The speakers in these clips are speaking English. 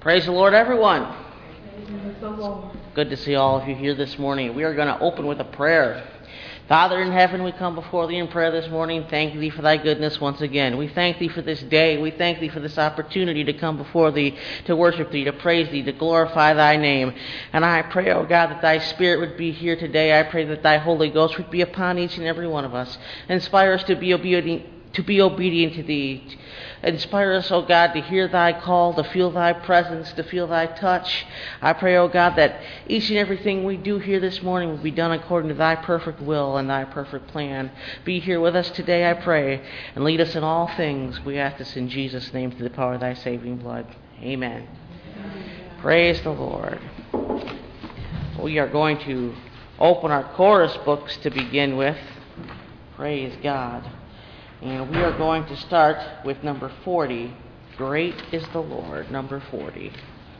Praise the Lord, everyone. Good to see all of you here this morning. We are going to open with a prayer. Father in heaven, we come before thee in prayer this morning. Thank thee for thy goodness once again. We thank thee for this day. We thank thee for this opportunity to come before thee, to worship thee, to praise thee, to glorify thy name. And I pray, O God, that thy Spirit would be here today. I pray that thy Holy Ghost would be upon each and every one of us. Inspire us to be obedient to thee. Inspire us, O God, to hear thy call, to feel thy presence, to feel thy touch. I pray, O God, that each and everything we do here this morning will be done according to thy perfect will and thy perfect plan. Be here with us today, I pray, and lead us in all things. We ask this in Jesus' name through the power of thy saving blood. Amen. Praise the Lord. We are going to open our chorus books to begin with. Praise God. And we are going to start with number 40, Great is the Lord, number 40.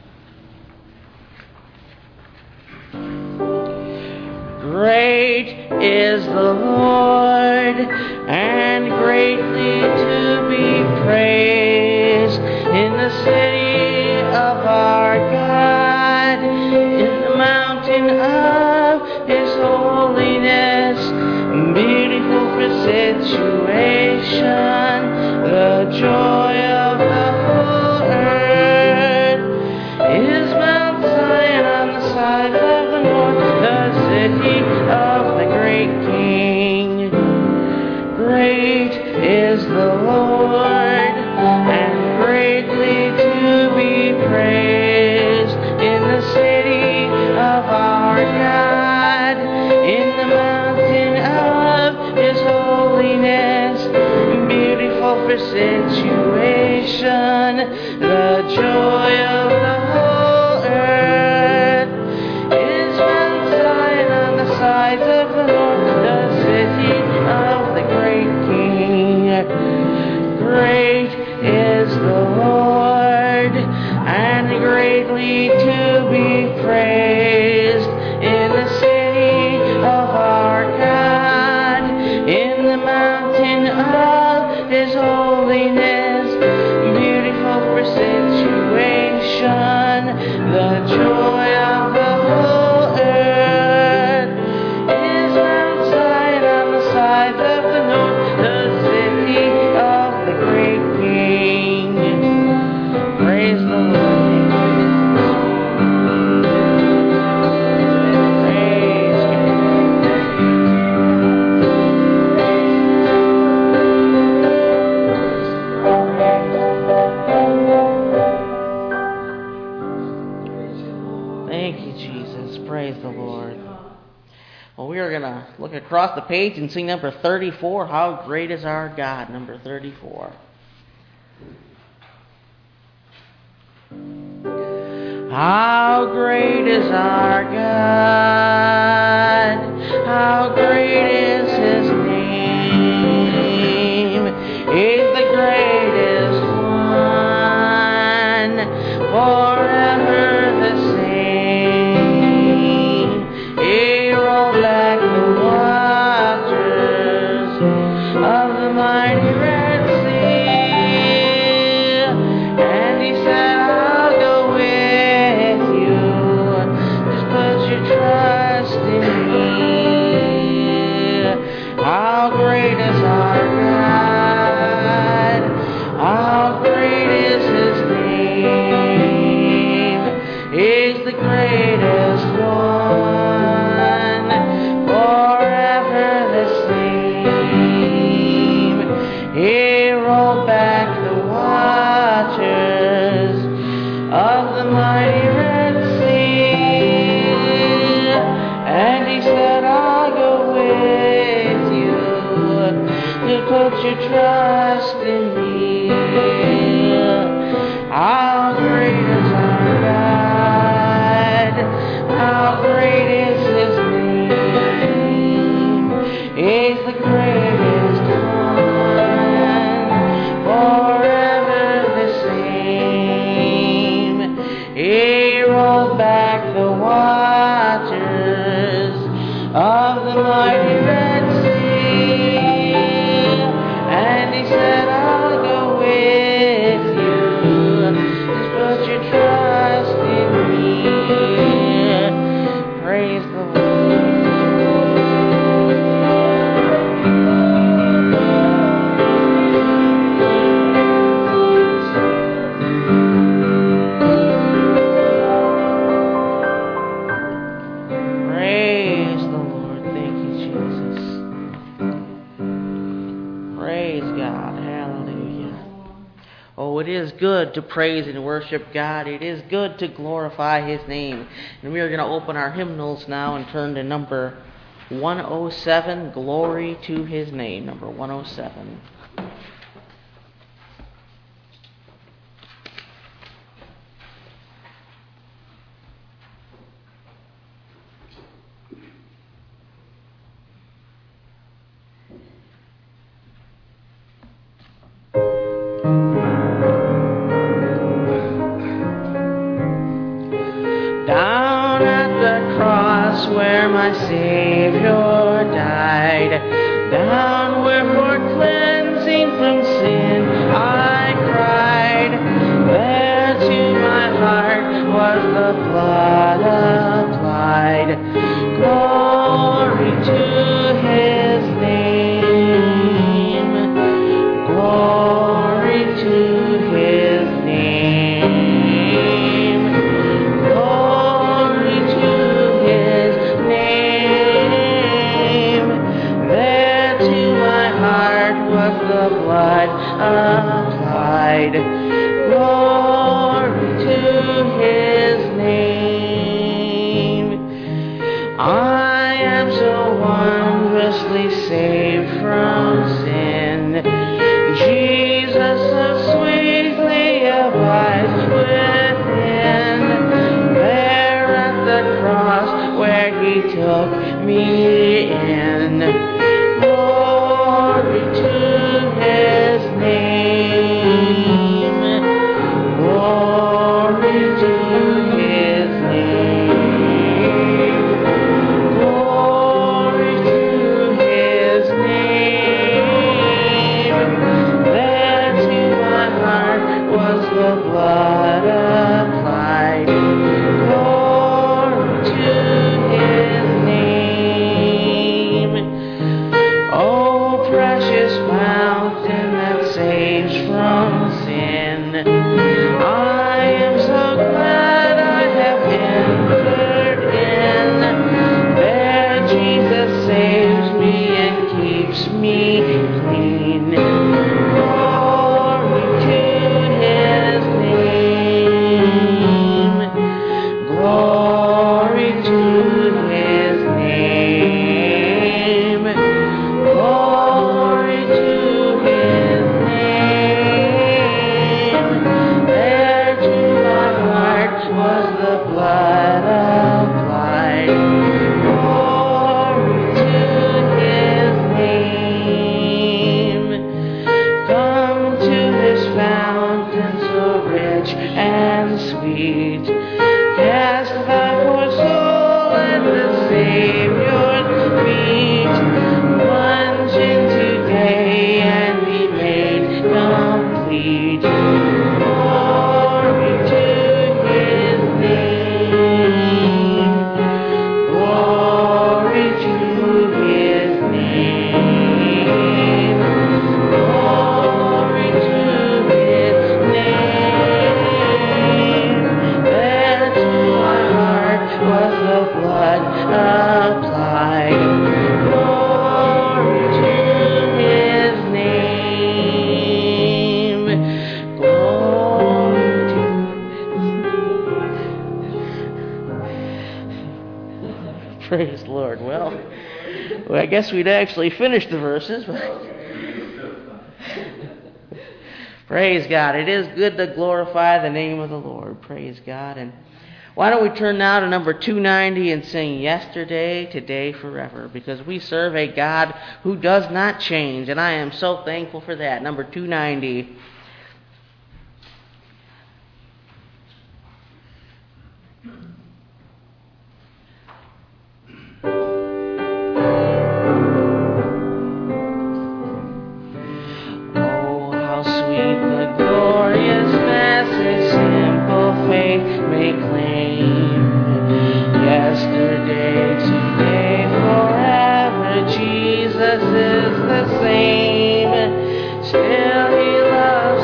Great is the Lord, and greatly to be praised in the city of our God, in the mountain of his holiness, beautiful for situation, the joy of the whole earth is Mount Zion on the side of the north, the city of the great King. Great is the Lord, and greatly to be praised in the city of our God, in the mountain of his holiness, beautiful for situation, the joy of the whole earth is Mount Zion on the sides of the north, the city of the great King. Great is the Lord, and greatly to be praised in the city of our God, in the mountain of his holiness, beautiful for situation, the joy of the whole earth is Mount Zion on the sides of the north, the city of the great King. Praise the Lord. Look across the page and sing number 34, How Great is Our God, number 34. How great is our God, how great is his name, he's the greatest one, forever the same. He rolled back the waters of the mighty Red Sea, and he said, I'll go with you, just put your trust in me. How great is our God, how great is his name, he's the greatest one, forever the same. He rolled back the waters of the mighty Red Sea, and he said, I'll go with you, to put your trust in me. How great is our God, how great is his name, he's the greatest one, forever the same. He rolled back the waters of the mighty Red Sea, and he said, I'll go with you, just put your trust is good to praise and worship God. It is good to glorify His name. And we are going to open our hymnals now and turn to number 107, Glory to His Name, number 107. Down at the cross where my Savior died, down where for cleansing from sin I cried, there to my heart was the blood applied. Glory to His name, glory to His name, glory to His name. There to my heart was the blood applied. Glory to His name. I am so wondrously saved from sin. Jesus so sweetly abides within. There at the cross where He took me in. Glory to His name. Glory to His name. Glory to His name. There to my heart was the blood applied. Glory to His name. Oh, precious fountain that saves from sin, I am so glad I have entered in. There Jesus saves me and keeps me clean. Glory to His name. Glory to His name. Glory to His name. There to my heart was the blood applied. Glory to His name. Come to this fountain so rich and sweet. Cast thy poor soul at the Savior's feet. Plunge in today and be made complete. Glory to His name. Glory to His name. Glory to His name. There to my heart was the blood applied. Glory to His name. Glory to Praise the Lord. Well, I guess we'd actually finish the verses, but praise God. It is good to glorify the name of the Lord. Praise God. And why don't we turn now to number 290 and sing Yesterday, Today, Forever, because we serve a God who does not change, and I am so thankful for that. Number 290. Oh, how sweet the glorious message simple faith may claim. Yesterday, today, forever, Jesus is the same. Still He loves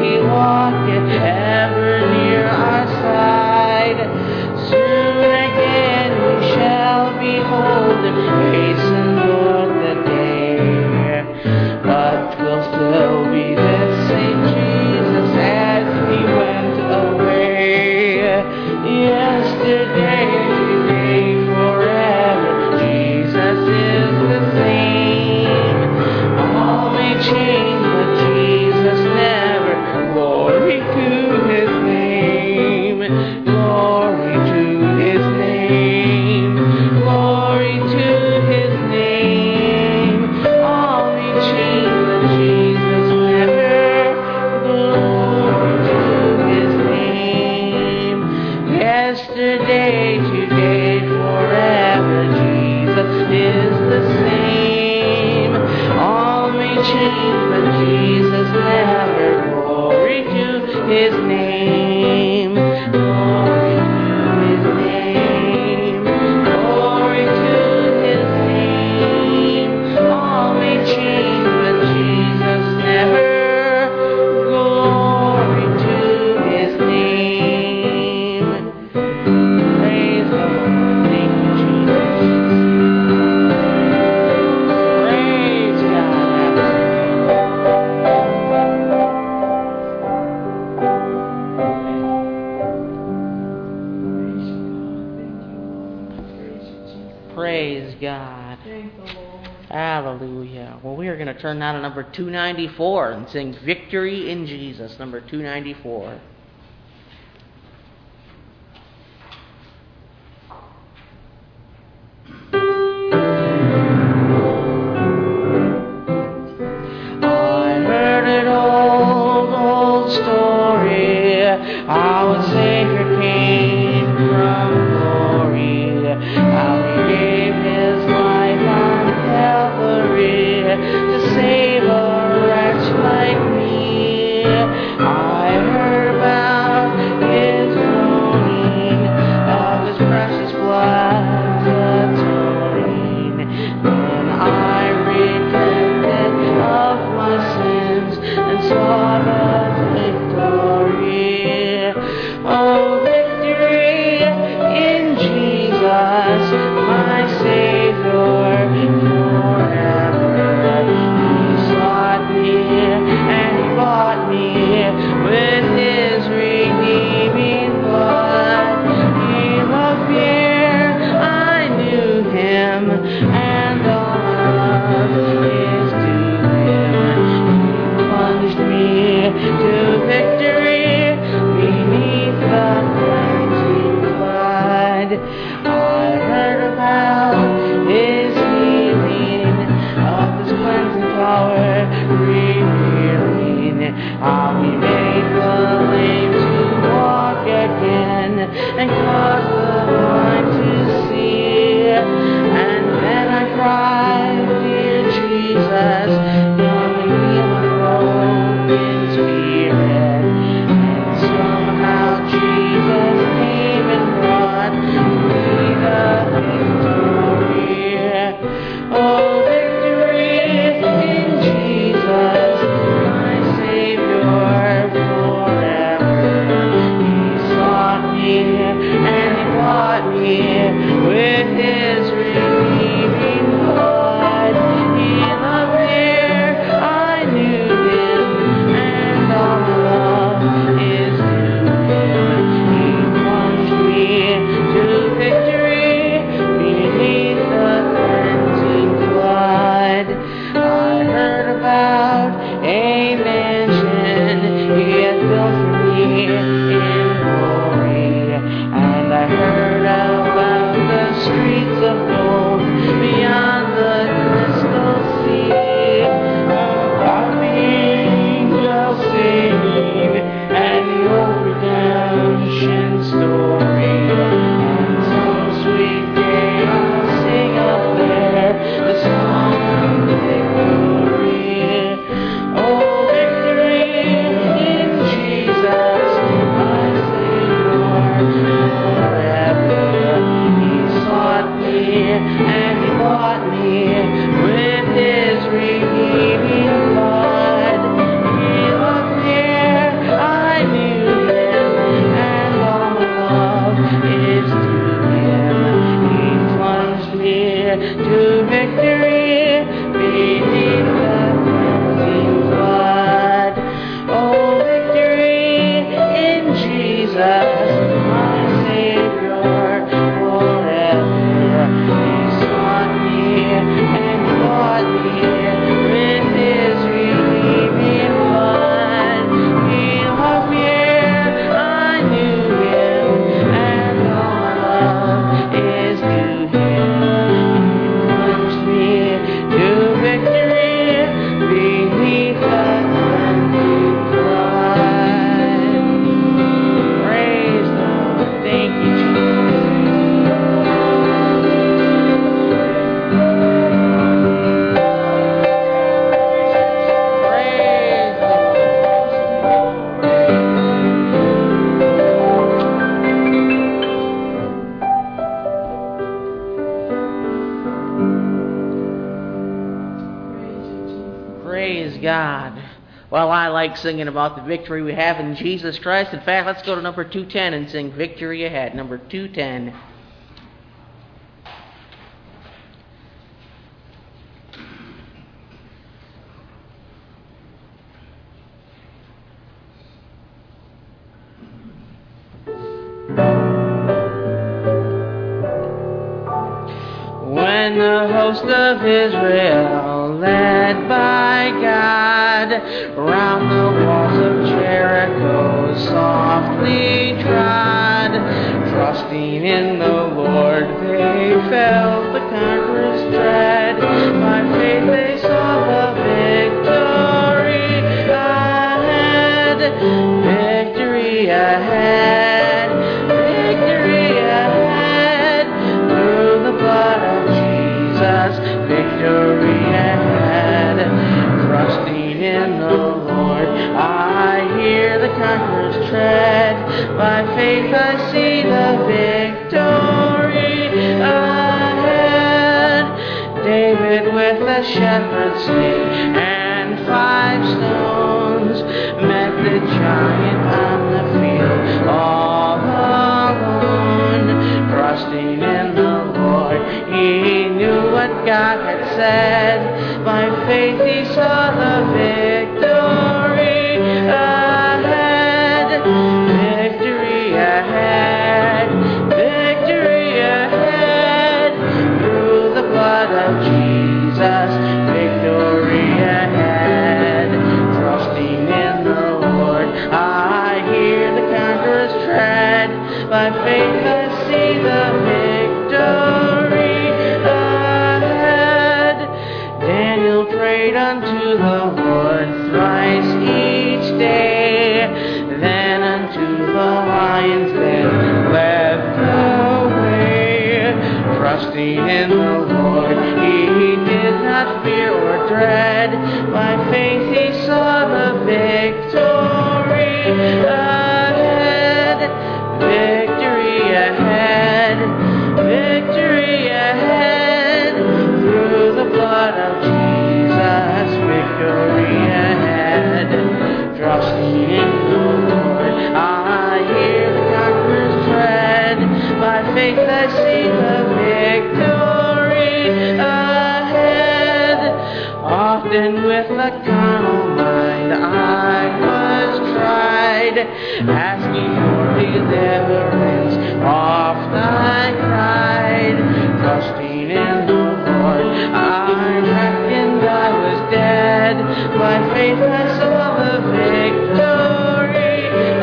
He walketh ever near our side. Soon again we shall behold Him, hasten forth the day. But 'twill still be this same Jesus as He went away. Yesterday, today, forever, Jesus is the same. All may change, but Jesus never. Glory to His name. Glory to His name. Glory to His name. All may change, but Jesus never. Glory to His name. Yesterday, today, forever, Jesus is the same. All may change, but Jesus never. Glory to His name. Glory to His name. Glory to His name. All may change, but Jesus never. Glory to His name. Praise the Lord. Thank you, Jesus. Praise God. Praise God. Thank the Lord. Hallelujah. Well, we are going to turn now to number 294 and sing Victory in Jesus, number 294. I heard an old story, how a Savior came from glory, how He gave His life on Calvary to save a wretch like me. I heard about His groaning, of His precious blood atoning. Then I repented of my sins and saw the victory. Oh, victory in Jesus, my Savior forever. He sought me and He bought me with His redeeming blood. He loved me, I knew Him, and all my love is to Him. He plunged me to victory beneath the cleansing flood. I heard about His healing, of His cleansing power revealing, how He made the lame to walk again and caused the blind to see. And then I cried, dear Jesus, come and heal my broken spirit. And somehow Jesus came and brought Well, I like singing about the victory we have in Jesus Christ. In fact, let's go to number 210 and sing Victory Ahead. Number 210. When the host of Israel, led by God, round the walls of Jericho softly trod, trusting in the Lord, they felt the conqueror's tread. By faith they saw the victory ahead, victory ahead, victory ahead, through the blood of Jesus, victory ahead. Trusting in the Lord, I hear the conqueror's tread. By faith I see the victory ahead. David with the shepherd's sling and 5 stones met the giant on the field all alone. Trusting in the Lord, he knew what God had said. By faith he saw the victory ahead, victory ahead, victory ahead, through the blood of Jesus, victory ahead. Trusting in the Lord, I hear the conqueror's tread. By faith I see the victory ahead. Daniel prayed unto the Lord thrice each day, then unto the lion's den led the way. Trusting in the Lord, he did not fear or dread. By faith he saw the victory ahead, victory ahead, victory ahead, through the blood of Jesus, victory ahead. Trusting in the Lord, I hear the conqueror's tread. By faith I see the victory ahead. Often with the carnal mind I was tried, asking for deliverance, oft I cried. Trusting in the Lord, I reckoned I was dead. By faith I saw the victory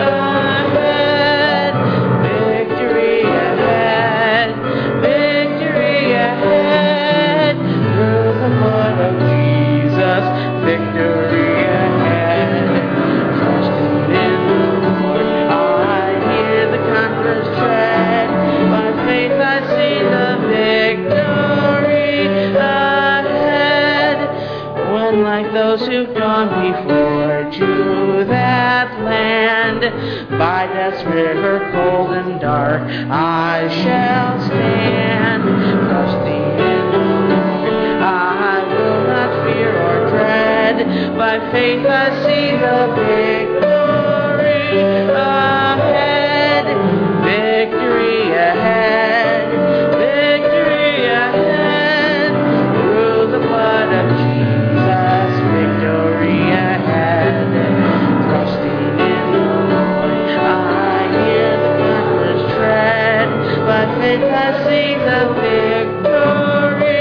ahead, victory ahead, victory ahead, through the blood of Jesus, victory ahead. Trusting in the Lord, I hear the conqueror's tread. By faith I see the victory ahead. When like those who've gone before to that land, by death's river cold and dark I shall stand. Trusting in the Lord, I will not fear or dread. By faith I see the victory ahead, victory ahead, victory ahead, through the blood of Jesus, victory ahead. Trusting in the Lord, I hear the conqueror's tread. By faith I see the victory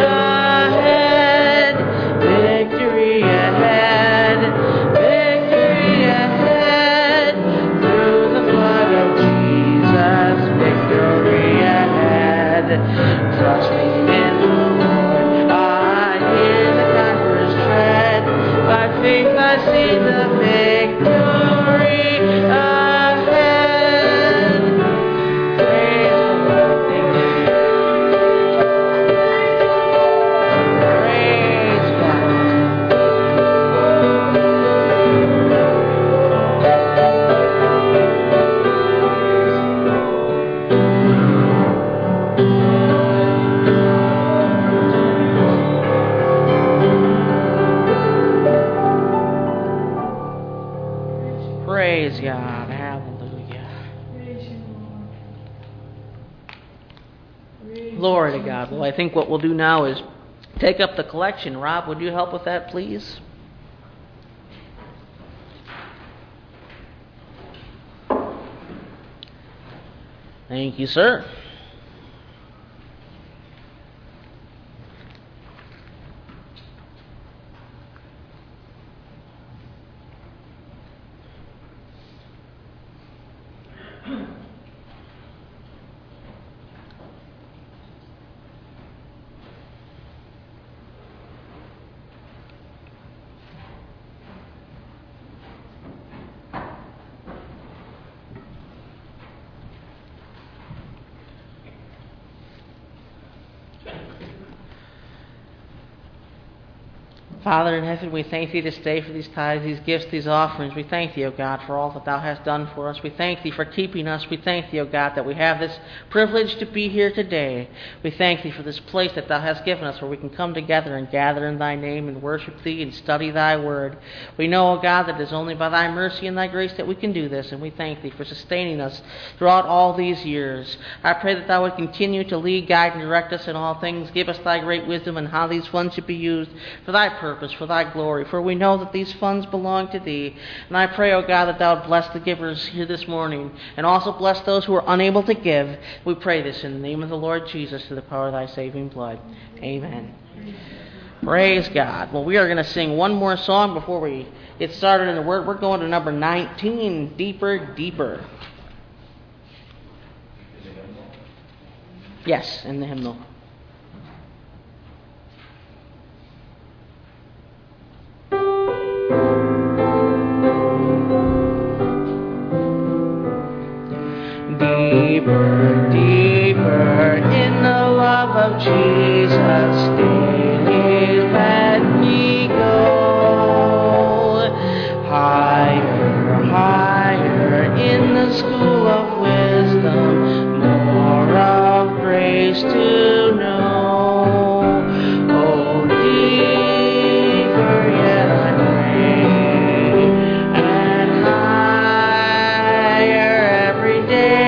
ahead, victory ahead, victory ahead, through the blood of Jesus, victory ahead. Trusting in the Lord, I hear the conqueror's tread. By faith I see the victory ahead. Praise the Lord. Thank you. Praise God. Praise God. Hallelujah. Glory to God. Well, I think what we'll do now is take up the collection. Rob, would you help with that, please? Thank you, sir. Father in heaven, we thank thee this day for these tithes, these gifts, these offerings. We thank thee, O God, for all that thou hast done for us. We thank thee for keeping us. We thank thee, O God, that we have this privilege to be here today. We thank thee for this place that thou hast given us where we can come together and gather in thy name and worship thee and study thy word. We know, O God, that it is only by thy mercy and thy grace that we can do this, and we thank thee for sustaining us throughout all these years. I pray that thou would continue to lead, guide, and direct us in all things. Give us thy great wisdom in how these funds should be used for thy purpose, for thy glory, for we know that these funds belong to thee. And I pray, O God, that thou would bless the givers here this morning, and also bless those who are unable to give. We pray this in the name of the Lord Jesus, through the power of thy saving blood. Amen. Praise God. Well, we are going to sing one more song before we get started in the word. We're going to number 19, Deeper, Deeper. Yes, in the hymnal. Deeper, deeper in the love of Jesus, daily let me go. Higher, higher in the school of wisdom, more of grace to know. Oh, deeper yet I pray, and higher every day.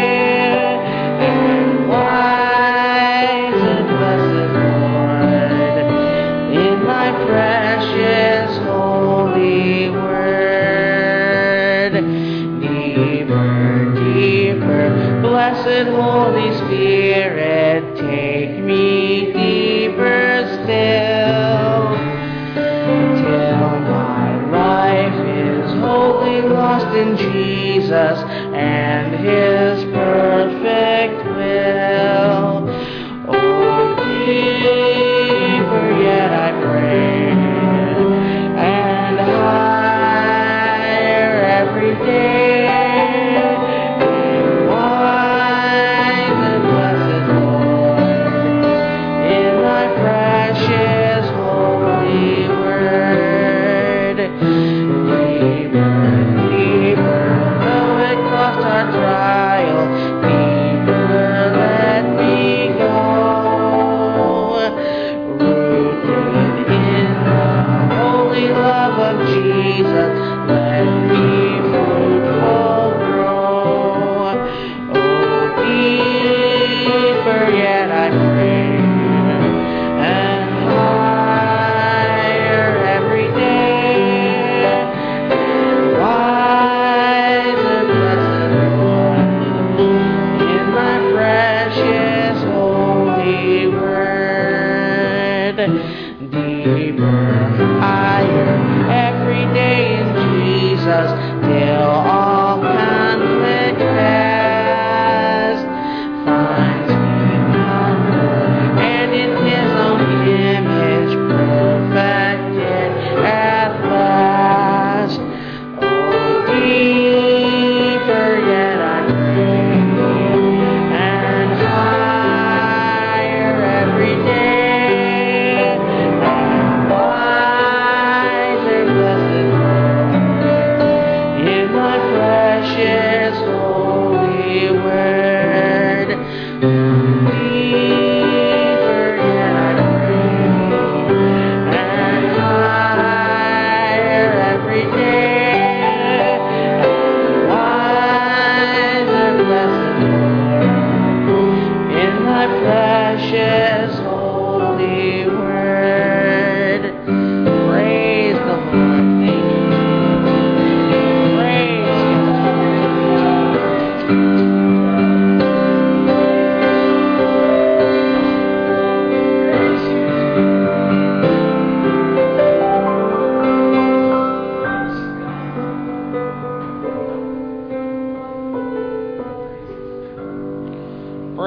Blessed Holy Spirit, take me deeper still, till my life is wholly lost in Jesus and His perfect will. Oh, deeper yet I pray, and higher every day. Deeper, though it cost our trial,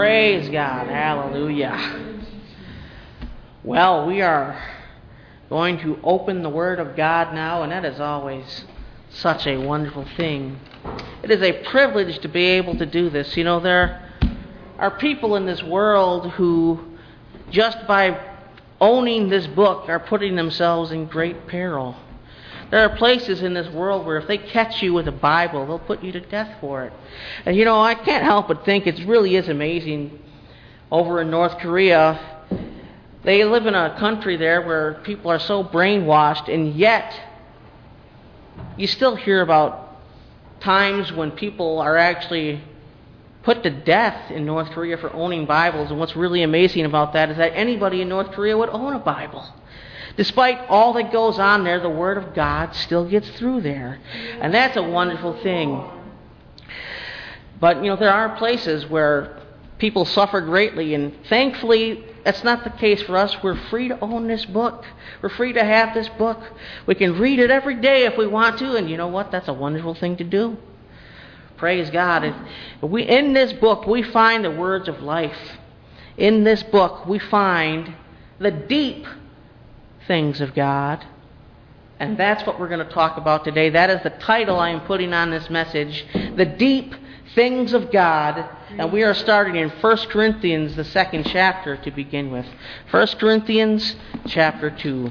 Praise God. Hallelujah. Well, we are going to open the Word of God now, and that is always such a wonderful thing. It is a privilege to be able to do this. You know, there are people in this world who, just by owning this book, are putting themselves in great peril. There are places in this world where if they catch you with a Bible, they'll put you to death for it. And you know, I can't help but think it really is amazing. Over in North Korea, they live in a country there where people are so brainwashed, and yet you still hear about times when people are actually put to death in North Korea for owning Bibles. And what's really amazing about that is that anybody in North Korea would own a Bible. Despite all that goes on there, the Word of God still gets through there. And that's a wonderful thing. But, you know, there are places where people suffer greatly, and thankfully, that's not the case for us. We're free to own this book. We're free to have this book. We can read it every day if we want to, and you know what? That's a wonderful thing to do. Praise God. In this book, we find the words of life. In this book, we find the deep things of God. And that's what we're going to talk about today. That is the title I am putting on this message, The Deep Things of God. And we are starting in 1 Corinthians, the 2nd chapter, to begin with. 1 Corinthians chapter 2.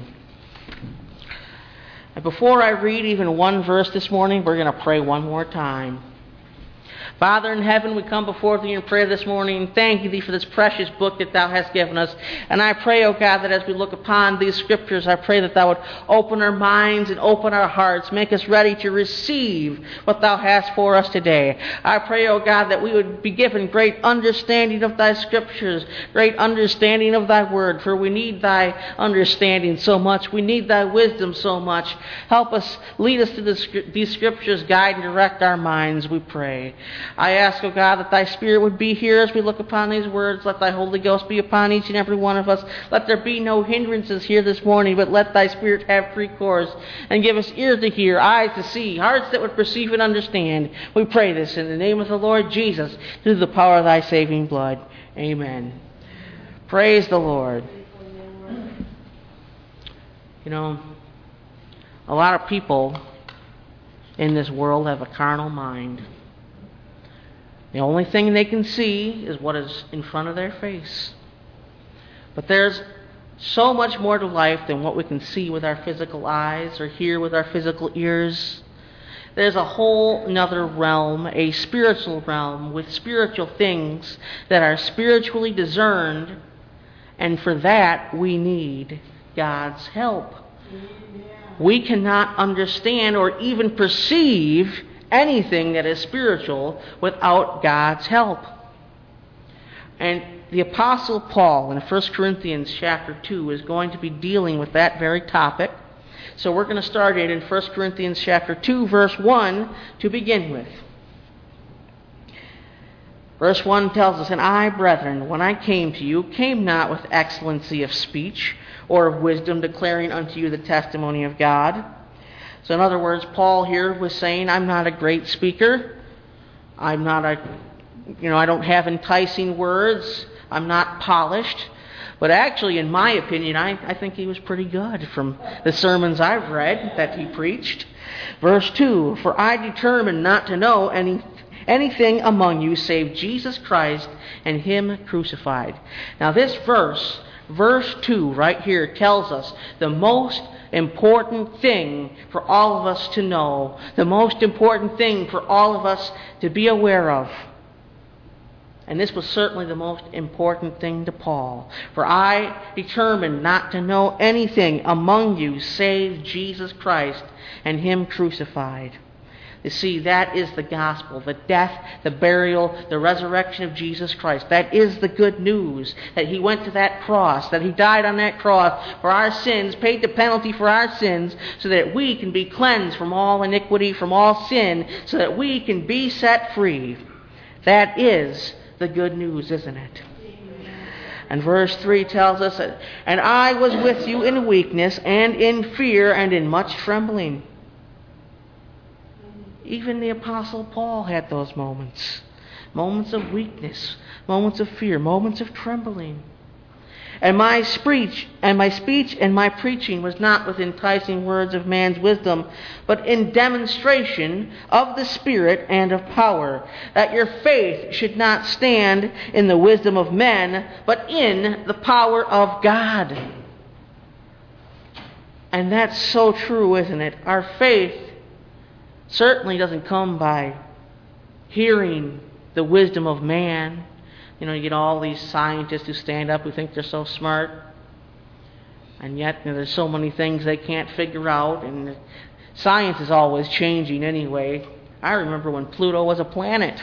And before I read even one verse this morning, we're going to pray one more time. Father in heaven, we come before Thee in prayer this morning, and thank Thee for this precious book that Thou hast given us. And I pray, O God, that as we look upon these scriptures, I pray that Thou would open our minds and open our hearts, make us ready to receive what Thou hast for us today. I pray, O God, that we would be given great understanding of Thy scriptures, great understanding of Thy word, for we need Thy understanding so much. We need Thy wisdom so much. Help us, lead us to these scriptures, guide and direct our minds, we pray. I ask, O God, that Thy Spirit would be here as we look upon these words. Let Thy Holy Ghost be upon each and every one of us. Let there be no hindrances here this morning, but let Thy Spirit have free course and give us ears to hear, eyes to see, hearts that would perceive and understand. We pray this in the name of the Lord Jesus, through the power of Thy saving blood. Amen. Praise the Lord. You know, a lot of people in this world have a carnal mind. The only thing they can see is what is in front of their face. But there's so much more to life than what we can see with our physical eyes or hear with our physical ears. There's a whole another realm, a spiritual realm, with spiritual things that are spiritually discerned, and for that we need God's help. We cannot understand or even perceive anything that is spiritual without God's help. And the Apostle Paul in 1 Corinthians chapter 2 is going to be dealing with that very topic. So we're going to start it in 1 Corinthians chapter 2, verse 1 to begin with. Verse 1 tells us, "And I, brethren, when I came to you, came not with excellency of speech or of wisdom, declaring unto you the testimony of God." So in other words, Paul here was saying, I'm not a great speaker. I don't have enticing words. I'm not polished. But actually, in my opinion, I think he was pretty good from the sermons I've read that he preached. Verse 2, "For I determined not to know anything among you save Jesus Christ and Him crucified." Now this verse 2 right here tells us the most important thing for all of us to know, the most important thing for all of us to be aware of. And this was certainly the most important thing to Paul. "For I determined not to know anything among you save Jesus Christ and Him crucified." You see, that is the gospel, the death, the burial, the resurrection of Jesus Christ. That is the good news, that He went to that cross, that He died on that cross for our sins, paid the penalty for our sins, so that we can be cleansed from all iniquity, from all sin, so that we can be set free. That is the good news, isn't it? And verse 3 tells us, "And I was with you in weakness and in fear and in much trembling." Even the Apostle Paul had those moments. moments of weakness, moments of fear, moments of trembling. And my speech and my preaching was not with enticing words of man's wisdom, but in demonstration of the Spirit and of power, that your faith should not stand in the wisdom of men, but in the power of God. And that's so true, isn't it? Our faith certainly doesn't come by hearing the wisdom of man. You know, you get all these scientists who stand up who think they're so smart, and yet there's so many things they can't figure out, and science is always changing anyway. I remember when Pluto was a planet.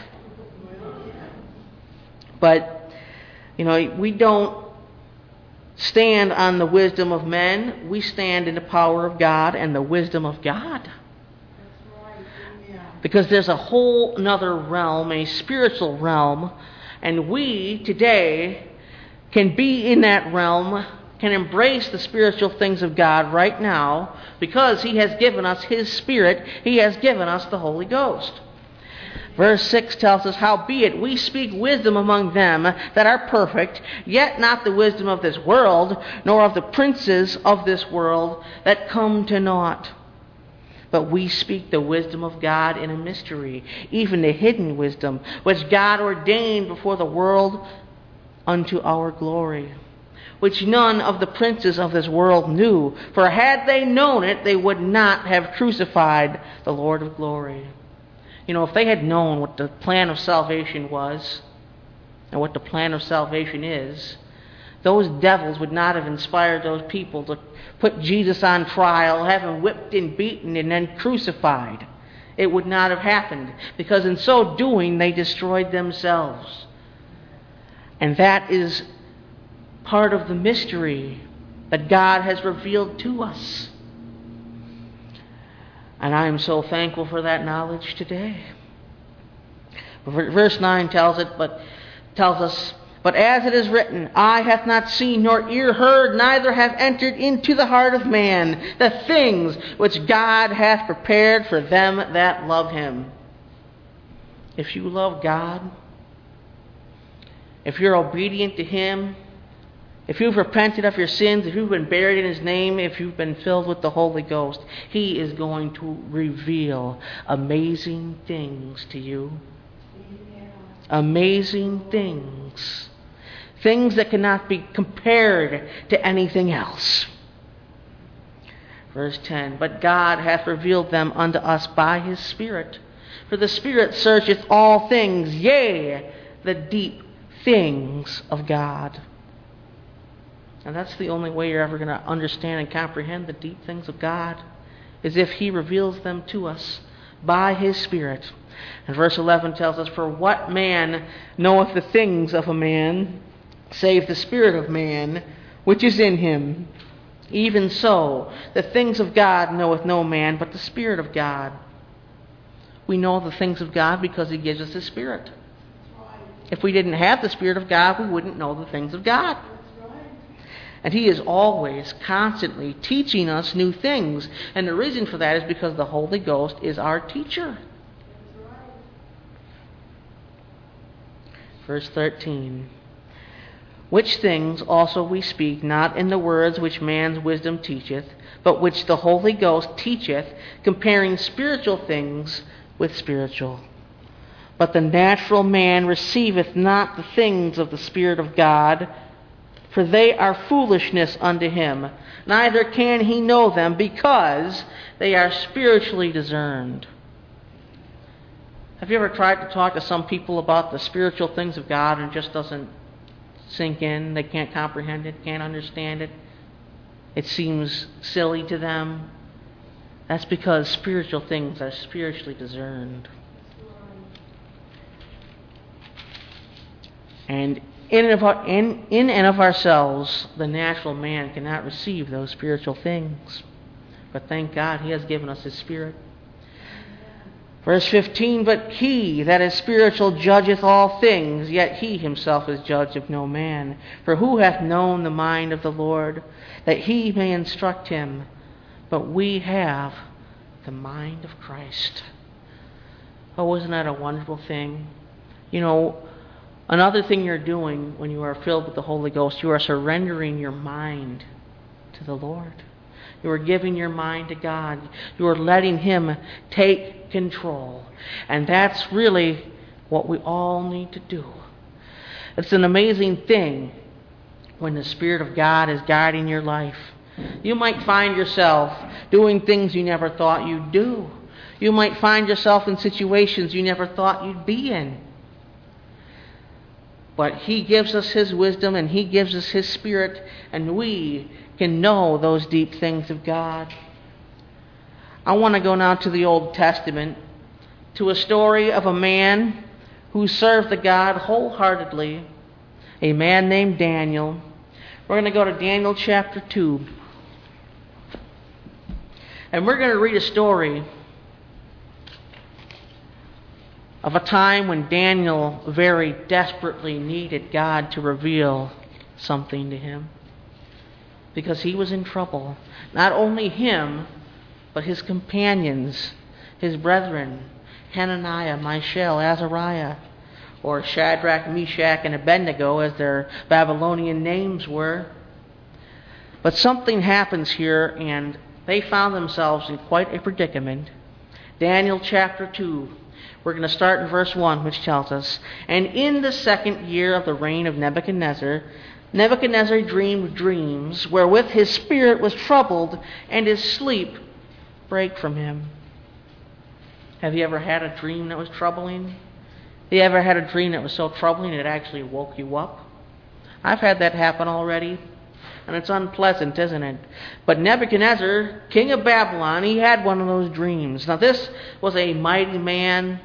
But, you know, we don't stand on the wisdom of men. We stand in the power of God and the wisdom of God. Because there's a whole another realm, a spiritual realm, and we today can be in that realm, can embrace the spiritual things of God right now, because He has given us His Spirit. He has given us the Holy Ghost. Verse 6 tells us, "Howbeit we speak wisdom among them that are perfect, yet not the wisdom of this world, nor of the princes of this world that come to naught. But we speak the wisdom of God in a mystery, even the hidden wisdom, which God ordained before the world unto our glory, which none of the princes of this world knew. For had they known it, they would not have crucified the Lord of glory." You know, if they had known what the plan of salvation was, and what the plan of salvation is, those devils would not have inspired those people to put Jesus on trial, have Him whipped and beaten, and then crucified. It would not have happened, because in so doing, they destroyed themselves. And that is part of the mystery that God has revealed to us. And I am so thankful for that knowledge today. Verse 9 tells us, "But as it is written, eye hath not seen, nor ear heard, neither have entered into the heart of man, the things which God hath prepared for them that love Him." If you love God, if you're obedient to Him, if you've repented of your sins, if you've been buried in His name, if you've been filled with the Holy Ghost, He is going to reveal amazing things to you. Amazing things. Things that cannot be compared to anything else. Verse 10, "But God hath revealed them unto us by His Spirit. For the Spirit searcheth all things, yea, the deep things of God." And that's the only way you're ever going to understand and comprehend the deep things of God, is if He reveals them to us by His Spirit. And verse 11 tells us, "For what man knoweth the things of a man, save the Spirit of man, which is in him? Even so, the things of God knoweth no man, but the Spirit of God." We know the things of God because He gives us His Spirit. If we didn't have the Spirit of God, we wouldn't know the things of God. And He is always, constantly teaching us new things. And the reason for that is because the Holy Ghost is our teacher. Verse 13, "Which things also we speak, not in the words which man's wisdom teacheth, but which the Holy Ghost teacheth, comparing spiritual things with spiritual. But the natural man receiveth not the things of the Spirit of God, for they are foolishness unto him, neither can he know them, because they are spiritually discerned." Have you ever tried to talk to some people about the spiritual things of God and it just doesn't sink in? They can't comprehend it, can't understand it. It seems silly to them. That's because spiritual things are spiritually discerned. And in and of ourselves, the natural man cannot receive those spiritual things. But thank God He has given us His Spirit. Verse 15, "But He that is spiritual judgeth all things, yet He Himself is judged of no man. For who hath known the mind of the Lord, that He may instruct him? But we have the mind of Christ." Oh, isn't that a wonderful thing? You know, another thing you're doing when you are filled with the Holy Ghost, you are surrendering your mind to the Lord. You are giving your mind to God. You are letting Him take control. And that's really what we all need to do. It's an amazing thing when the Spirit of God is guiding your life. You might find yourself doing things you never thought you'd do. You might find yourself in situations you never thought you'd be in. But He gives us His wisdom and He gives us His Spirit, and we can know those deep things of God. I want to go now to the Old Testament, to a story of a man who served the God wholeheartedly, a man named Daniel. We're going to go to Daniel chapter 2. And we're going to read a story of a time when Daniel very desperately needed God to reveal something to him, because he was in trouble. Not only him, but his companions, his brethren, Hananiah, Mishael, Azariah, or Shadrach, Meshach, and Abednego, as their Babylonian names were. But something happens here, and they found themselves in quite a predicament. Daniel chapter 2. We're going to start in verse 1, which tells us, "And in the 2nd year of the reign of Nebuchadnezzar, Nebuchadnezzar dreamed dreams, wherewith his spirit was troubled, and his sleep brake from him." Have you ever had a dream that was troubling? Have you ever had a dream that was so troubling it actually woke you up? I've had that happen already, and it's unpleasant, isn't it? But Nebuchadnezzar, king of Babylon, he had one of those dreams. Now this was a mighty man.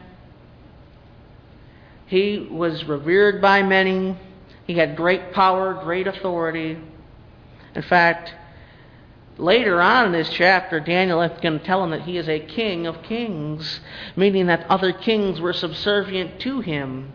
He was revered by many. He had great power, great authority. In fact, later on in this chapter, Daniel is going to tell him that he is a king of kings, meaning that other kings were subservient to him.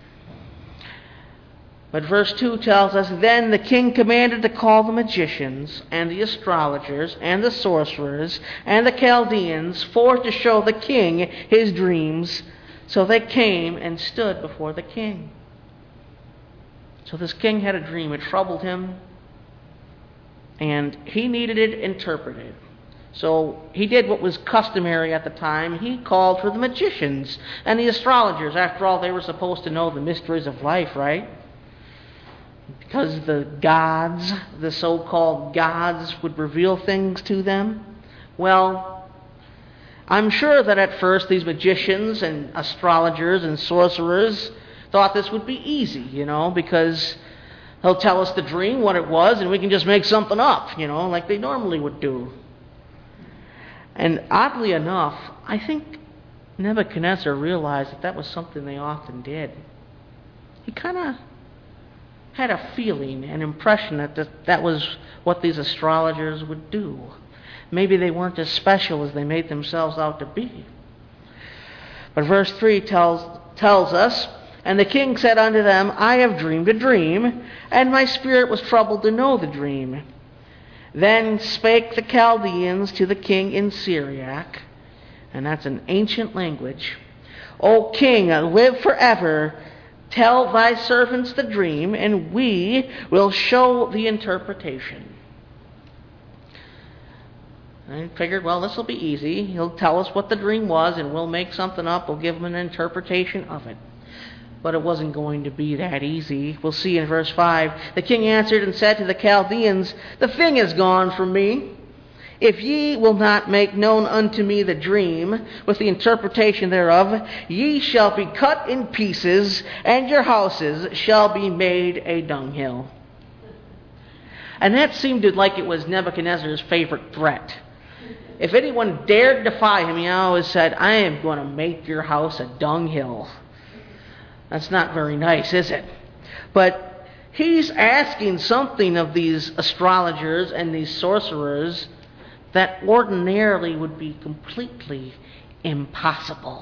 But verse 2 tells us, "Then the king commanded to call the magicians, and the astrologers, and the sorcerers, and the Chaldeans, for to show the king his dreams. So they came and stood before the king." So this king had a dream. It troubled him, and he needed it interpreted. So he did what was customary at the time. He called for the magicians and the astrologers. After all, they were supposed to know the mysteries of life, right? Because the gods, the so-called gods, would reveal things to them. Well, I'm sure that at first these magicians and astrologers and sorcerers thought this would be easy, because he'll tell us the dream, what it was, and we can just make something up, like they normally would do. And oddly enough, I think Nebuchadnezzar realized that was something they often did. He kind of had a feeling, an impression that was what these astrologers would do. Maybe they weren't as special as they made themselves out to be. But verse 3 tells us, "And the king said unto them, I have dreamed a dream, and my spirit was troubled to know the dream. Then spake the Chaldeans to the king in Syriac," and that's an ancient language, "O king, live forever. Tell thy servants the dream, and we will show the interpretation." I figured, well, this will be easy. He'll tell us what the dream was, and we'll make something up. We'll give him an interpretation of it. But it wasn't going to be that easy. We'll see in verse 5. "The king answered and said to the Chaldeans, The thing is gone from me. If ye will not make known unto me the dream, with the interpretation thereof, ye shall be cut in pieces, and your houses shall be made a dunghill." And that seemed like it was Nebuchadnezzar's favorite threat. If anyone dared defy him, he always said, "I am going to make your house a dunghill." That's not very nice, is it? But he's asking something of these astrologers and these sorcerers that ordinarily would be completely impossible.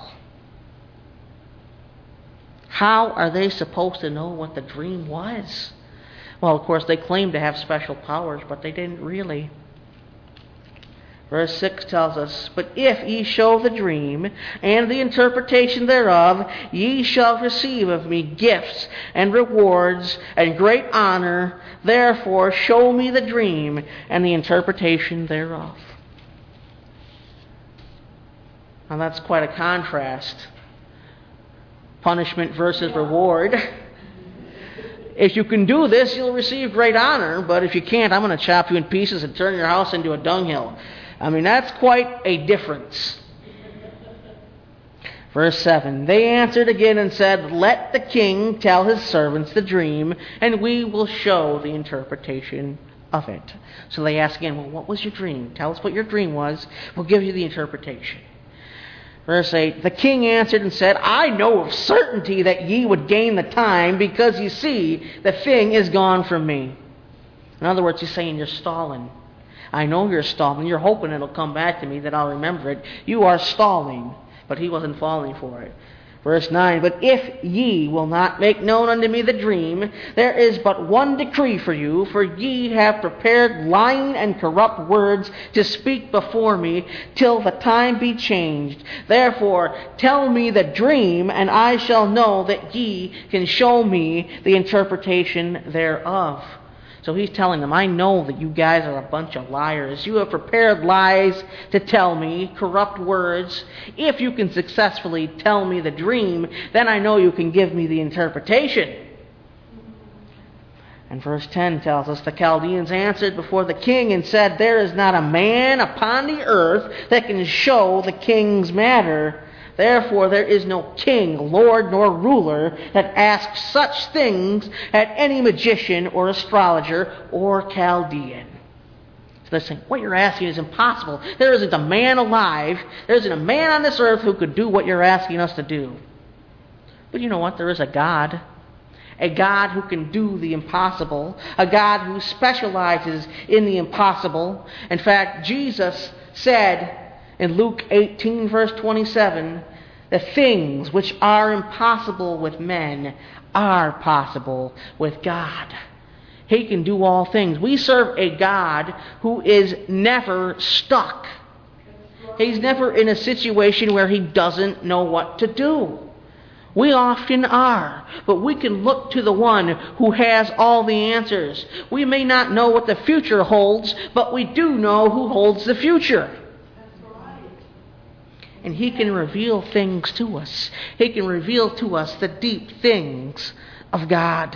How are they supposed to know what the dream was? Well, of course, they claimed to have special powers, but they didn't really. Verse 6 tells us, But if ye show the dream and the interpretation thereof, ye shall receive of me gifts and rewards and great honor. Therefore show me the dream and the interpretation thereof. Now that's quite a contrast. Punishment versus reward. If you can do this, you'll receive great honor, but if you can't, I'm going to chop you in pieces and turn your house into a dunghill. I mean, that's quite a difference. Verse 7, They answered again and said, Let the king tell his servants the dream, and we will show the interpretation of it. So they ask again, Well, what was your dream? Tell us what your dream was. We'll give you the interpretation. Verse 8, The king answered and said, I know of certainty that ye would gain the time, because you see, the thing is gone from me. In other words, he's saying you're stalling. I know you're stalling. You're hoping it'll come back to me, that I'll remember it. You are stalling. But he wasn't falling for it. Verse 9, But if ye will not make known unto me the dream, there is but one decree for you, for ye have prepared lying and corrupt words to speak before me, till the time be changed. Therefore tell me the dream, and I shall know that ye can show me the interpretation thereof. So he's telling them, I know that you guys are a bunch of liars. You have prepared lies to tell me, corrupt words. If you can successfully tell me the dream, then I know you can give me the interpretation. And verse 10 tells us, The Chaldeans answered before the king and said, There is not a man upon the earth that can show the king's matter. Therefore there is no king, lord, nor ruler that asks such things at any magician or astrologer or Chaldean. So they're saying, what you're asking is impossible. There isn't a man alive, there isn't a man on this earth who could do what you're asking us to do. But you know what? There is a God. A God who can do the impossible. A God who specializes in the impossible. In fact, Jesus said in Luke 18, verse 27, the things which are impossible with men are possible with God. He can do all things. We serve a God who is never stuck. He's never in a situation where he doesn't know what to do. We often are, but we can look to the one who has all the answers. We may not know what the future holds, but we do know who holds the future. And he can reveal things to us. He can reveal to us the deep things of God.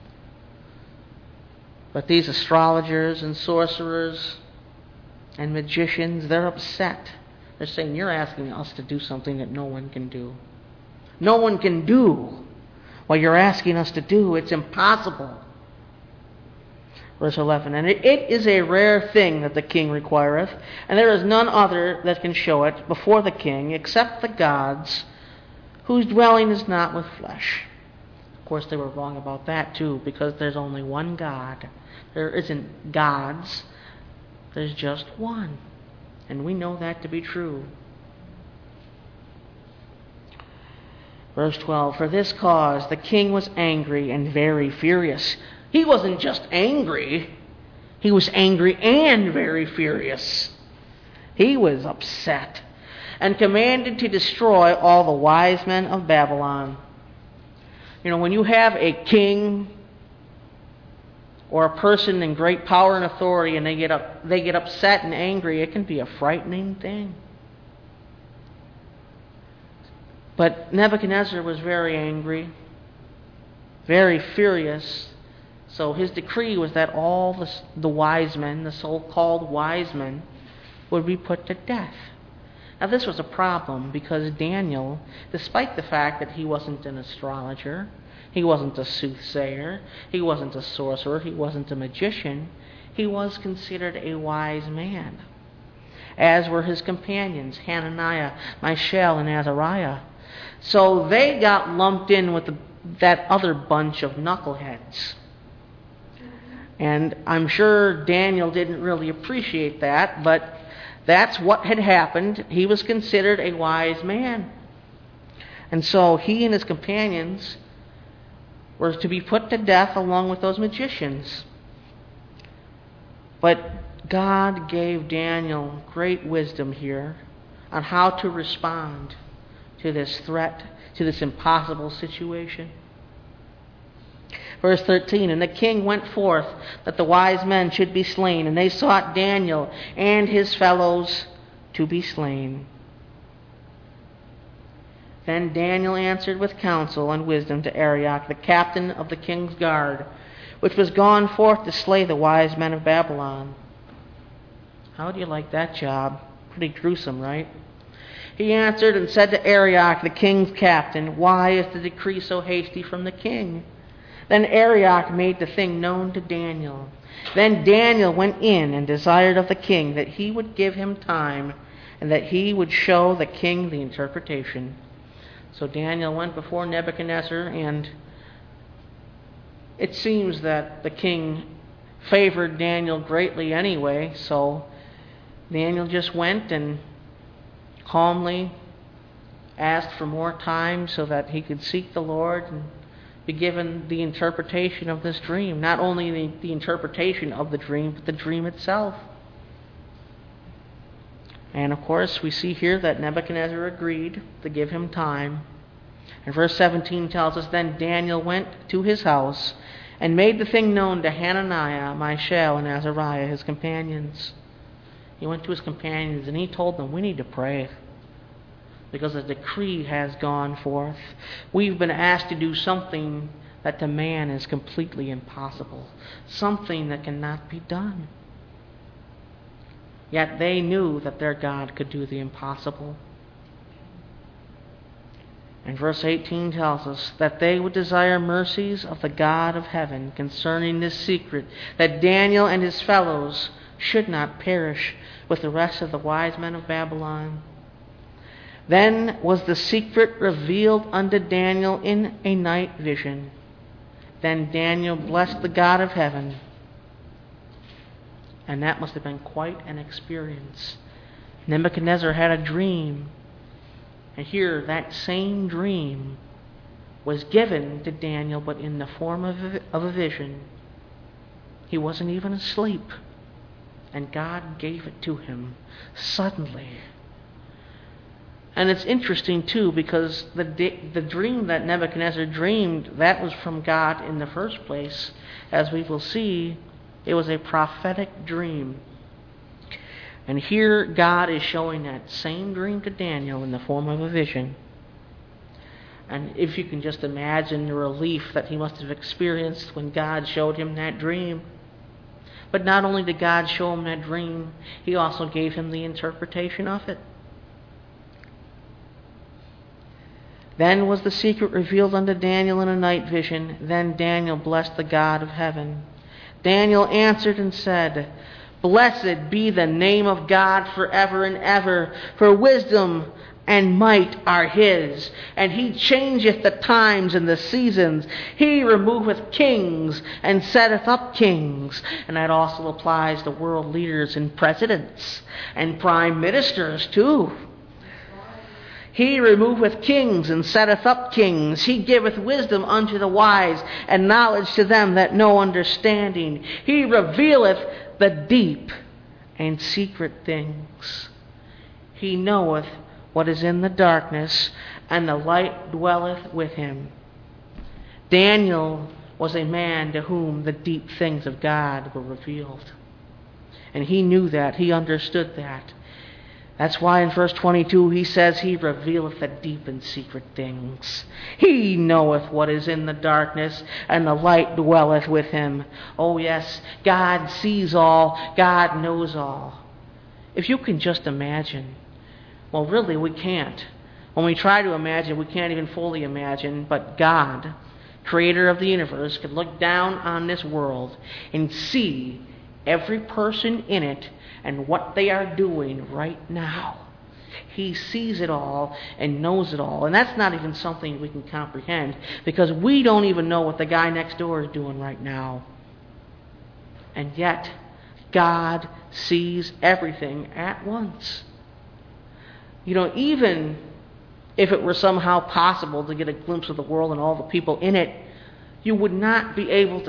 But these astrologers and sorcerers and magicians, they're upset. They're saying, you're asking us to do something that no one can do. No one can do what you're asking us to do. It's impossible. Verse 11, And it is a rare thing that the king requireth, and there is none other that can show it before the king, except the gods, whose dwelling is not with flesh. Of course, they were wrong about that too, because there's only one God. There isn't gods. There's just one. And we know that to be true. Verse 12, For this cause the king was angry and very furious. He wasn't just angry. He was angry and very furious. He was upset and commanded to destroy all the wise men of Babylon. You know, when you have a king or a person in great power and authority and they get upset and angry, it can be a frightening thing. But Nebuchadnezzar was very angry, very furious. So his decree was that all the wise men, the so-called wise men, would be put to death. Now this was a problem because Daniel, despite the fact that he wasn't an astrologer, he wasn't a soothsayer, he wasn't a sorcerer, he wasn't a magician, he was considered a wise man. As were his companions, Hananiah, Mishael, and Azariah. So they got lumped in with that other bunch of knuckleheads. And I'm sure Daniel didn't really appreciate that, but that's what had happened. He was considered a wise man. And so he and his companions were to be put to death along with those magicians. But God gave Daniel great wisdom here on how to respond to this threat, to this impossible situation. Verse 13, and the king went forth that the wise men should be slain, and they sought Daniel and his fellows to be slain. Then Daniel answered with counsel and wisdom to Arioch, the captain of the king's guard, which was gone forth to slay the wise men of Babylon. How do you like that job? Pretty gruesome, right? He answered and said to Arioch, the king's captain, why is the decree so hasty from the king? Then Arioch made the thing known to Daniel. Then Daniel went in and desired of the king that he would give him time and that he would show the king the interpretation. So Daniel went before Nebuchadnezzar, and it seems that the king favored Daniel greatly anyway, so Daniel just went and calmly asked for more time so that he could seek the Lord and be given the interpretation of this dream. Not only the interpretation of the dream, but the dream itself. And of course, we see here that Nebuchadnezzar agreed to give him time. And verse 17 tells us, then Daniel went to his house and made the thing known to Hananiah, Mishael, and Azariah, his companions. He went to his companions and he told them, we need to pray, because a decree has gone forth. We've been asked to do something that to man is completely impossible, something that cannot be done. Yet they knew that their God could do the impossible. And verse 18 tells us that they would desire mercies of the God of heaven concerning this secret, that Daniel and his fellows should not perish with the rest of the wise men of Babylon. Then was the secret revealed unto Daniel in a night vision. Then Daniel blessed the God of heaven. And that must have been quite an experience. Nebuchadnezzar had a dream. And here, that same dream was given to Daniel, but in the form of a vision. He wasn't even asleep. And God gave it to him suddenly. And it's interesting, too, because the dream that Nebuchadnezzar dreamed, that was from God in the first place. As we will see, it was a prophetic dream. And here God is showing that same dream to Daniel in the form of a vision. And if you can just imagine the relief that he must have experienced when God showed him that dream. But not only did God show him that dream, he also gave him the interpretation of it. Then was the secret revealed unto Daniel in a night vision. Then Daniel blessed the God of heaven. Daniel answered and said, blessed be the name of God forever and ever, for wisdom and might are his. And he changeth the times and the seasons. He removeth kings and setteth up kings. And that also applies to world leaders and presidents and prime ministers too. He removeth kings and setteth up kings. He giveth wisdom unto the wise, and knowledge to them that know understanding. He revealeth the deep and secret things. He knoweth what is in the darkness, and the light dwelleth with him. Daniel was a man to whom the deep things of God were revealed. And he knew that. He understood that. That's why in verse 22 he says, he revealeth the deep and secret things. He knoweth what is in the darkness, and the light dwelleth with him. Oh yes, God sees all. God knows all. If you can just imagine. Well, really, we can't. When we try to imagine, we can't even fully imagine. But God, creator of the universe, could look down on this world and see every person in it and what they are doing right now. He sees it all and knows it all. And that's not even something we can comprehend, because we don't even know what the guy next door is doing right now. And yet, God sees everything at once. You know, even if it were somehow possible to get a glimpse of the world and all the people in it, you would not be able to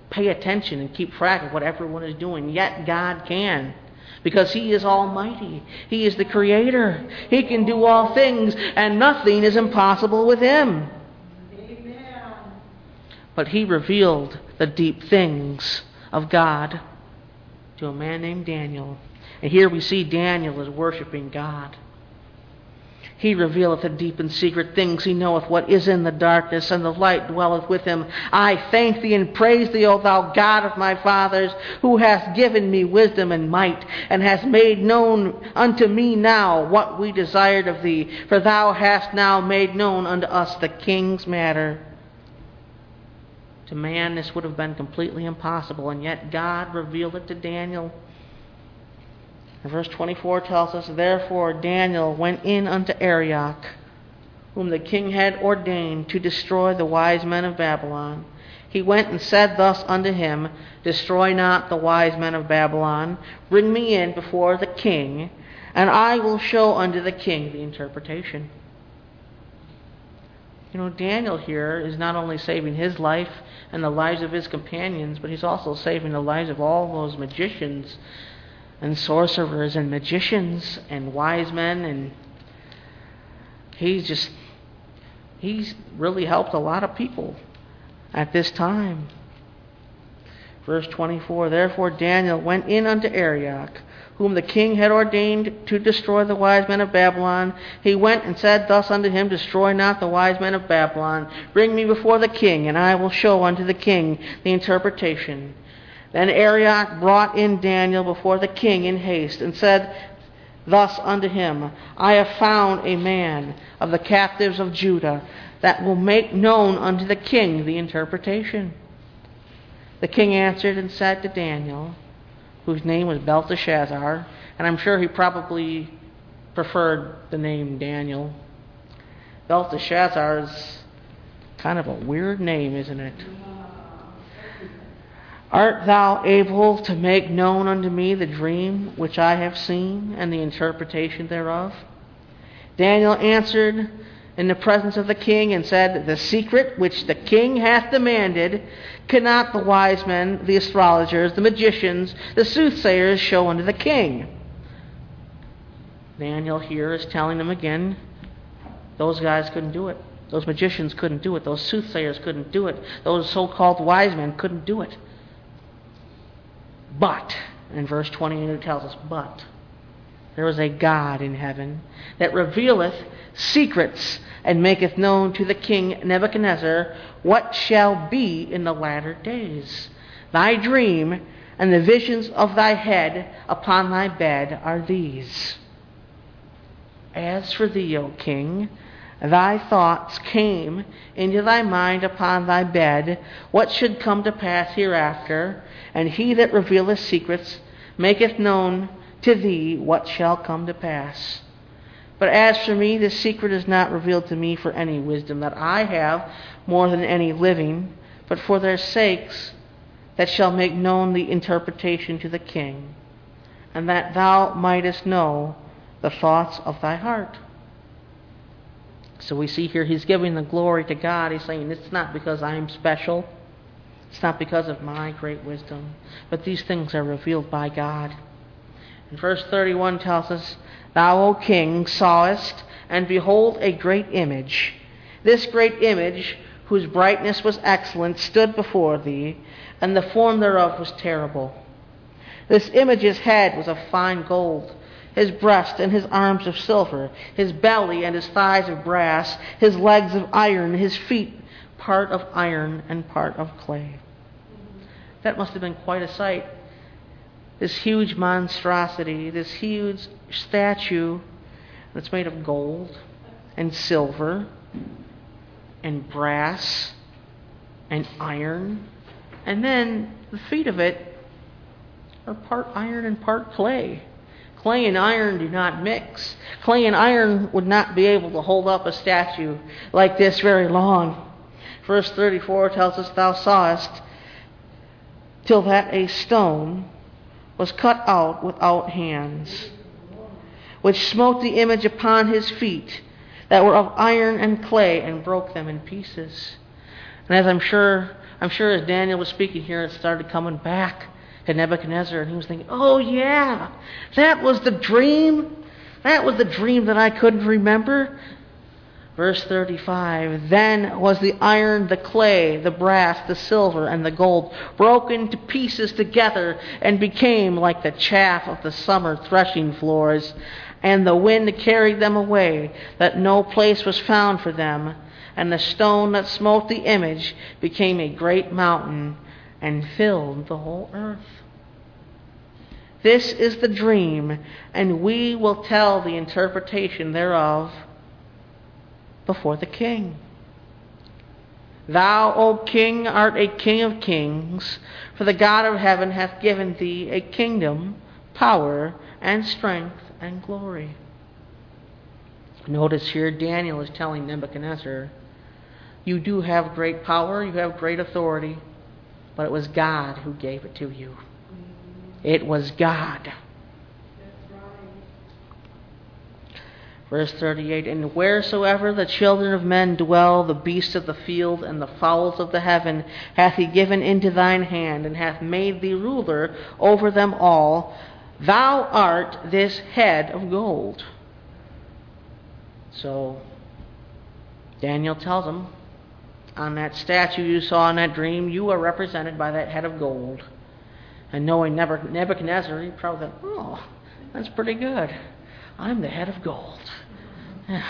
pay attention and keep track of what everyone is doing. Yet God can, because He is almighty. He is the Creator. He can do all things, and nothing is impossible with Him. Amen. But He revealed the deep things of God to a man named Daniel. And here we see Daniel is worshiping God. He revealeth the deep and secret things. He knoweth what is in the darkness, and the light dwelleth with him. I thank thee and praise thee, O thou God of my fathers, who hast given me wisdom and might, and hast made known unto me now what we desired of thee. For thou hast now made known unto us the king's matter. To man, this would have been completely impossible, and yet God revealed it to Daniel. And verse 24 tells us, Therefore Daniel went in unto Arioch, whom the king had ordained to destroy the wise men of Babylon. He went and said thus unto him, Destroy not the wise men of Babylon. Bring me in before the king, and I will show unto the king the interpretation. You know, Daniel here is not only saving his life and the lives of his companions, but he's also saving the lives of all those magicians and sorcerers and magicians and wise men, and he's really helped a lot of people at this time. Verse 24, Therefore Daniel went in unto Arioch, whom the king had ordained to destroy the wise men of Babylon. He went and said thus unto him, Destroy not the wise men of Babylon. Bring me before the king, and I will show unto the king the interpretation. Then Arioch brought in Daniel before the king in haste, and said thus unto him, I have found a man of the captives of Judah, that will make known unto the king the interpretation. The king answered and said to Daniel, whose name was Belteshazzar, and I'm sure he probably preferred the name Daniel. Belteshazzar is kind of a weird name, isn't it? Art thou able to make known unto me the dream which I have seen, and the interpretation thereof? Daniel answered in the presence of the king, and said, The secret which the king hath demanded cannot the wise men, the astrologers, the magicians, the soothsayers show unto the king. Daniel here is telling them again, those guys couldn't do it. Those magicians couldn't do it. Those soothsayers couldn't do it. Those so-called wise men couldn't do it. But, in verse 28 it tells us, But there is a God in heaven that revealeth secrets, and maketh known to the king Nebuchadnezzar what shall be in the latter days. Thy dream and the visions of thy head upon thy bed are these. As for thee, O king, thy thoughts came into thy mind upon thy bed, what should come to pass hereafter, and he that revealeth secrets maketh known to thee what shall come to pass. But as for me, this secret is not revealed to me for any wisdom that I have more than any living, but for their sakes that shall make known the interpretation to the king, and that thou mightest know the thoughts of thy heart. So we see here he's giving the glory to God. He's saying, it's not because I'm special. It's not because of my great wisdom. But these things are revealed by God. And verse 31 tells us, Thou, O king, sawest, and behold, a great image. This great image, whose brightness was excellent, stood before thee, and the form thereof was terrible. This image's head was of fine gold, his breast and his arms of silver, his belly and his thighs of brass, his legs of iron, his feet part of iron and part of clay. That must have been quite a sight. This huge monstrosity, this huge statue that's made of gold and silver and brass and iron. And then the feet of it are part iron and part clay. Clay and iron do not mix. Clay and iron would not be able to hold up a statue like this very long. Verse 34 tells us, Thou sawest till that a stone was cut out without hands, which smote the image upon his feet, that were of iron and clay, and broke them in pieces. And as I'm sure as Daniel was speaking here, it started coming back to Nebuchadnezzar, and he was thinking, oh yeah, that was the dream. That was the dream that I couldn't remember. Verse 35, then was the iron, the clay, the brass, the silver, and the gold broken to pieces together and became like the chaff of the summer threshing floors. And the wind carried them away, that no place was found for them. And the stone that smote the image became a great mountain and filled the whole earth. This is the dream, and we will tell the interpretation thereof before the king. Thou, O king, art a king of kings, for the God of heaven hath given thee a kingdom, power, and strength, and glory. Notice here Daniel is telling Nebuchadnezzar, you do have great power, you have great authority, but it was God who gave it to you. It was God. Verse 38, and wheresoever the children of men dwell, the beasts of the field and the fowls of the heaven hath he given into thine hand, and hath made thee ruler over them all. Thou art this head of gold. So Daniel tells him, on that statue you saw in that dream, you are represented by that head of gold. And knowing Nebuchadnezzar, he probably thought, oh, that's pretty good. I'm the head of gold. Yeah.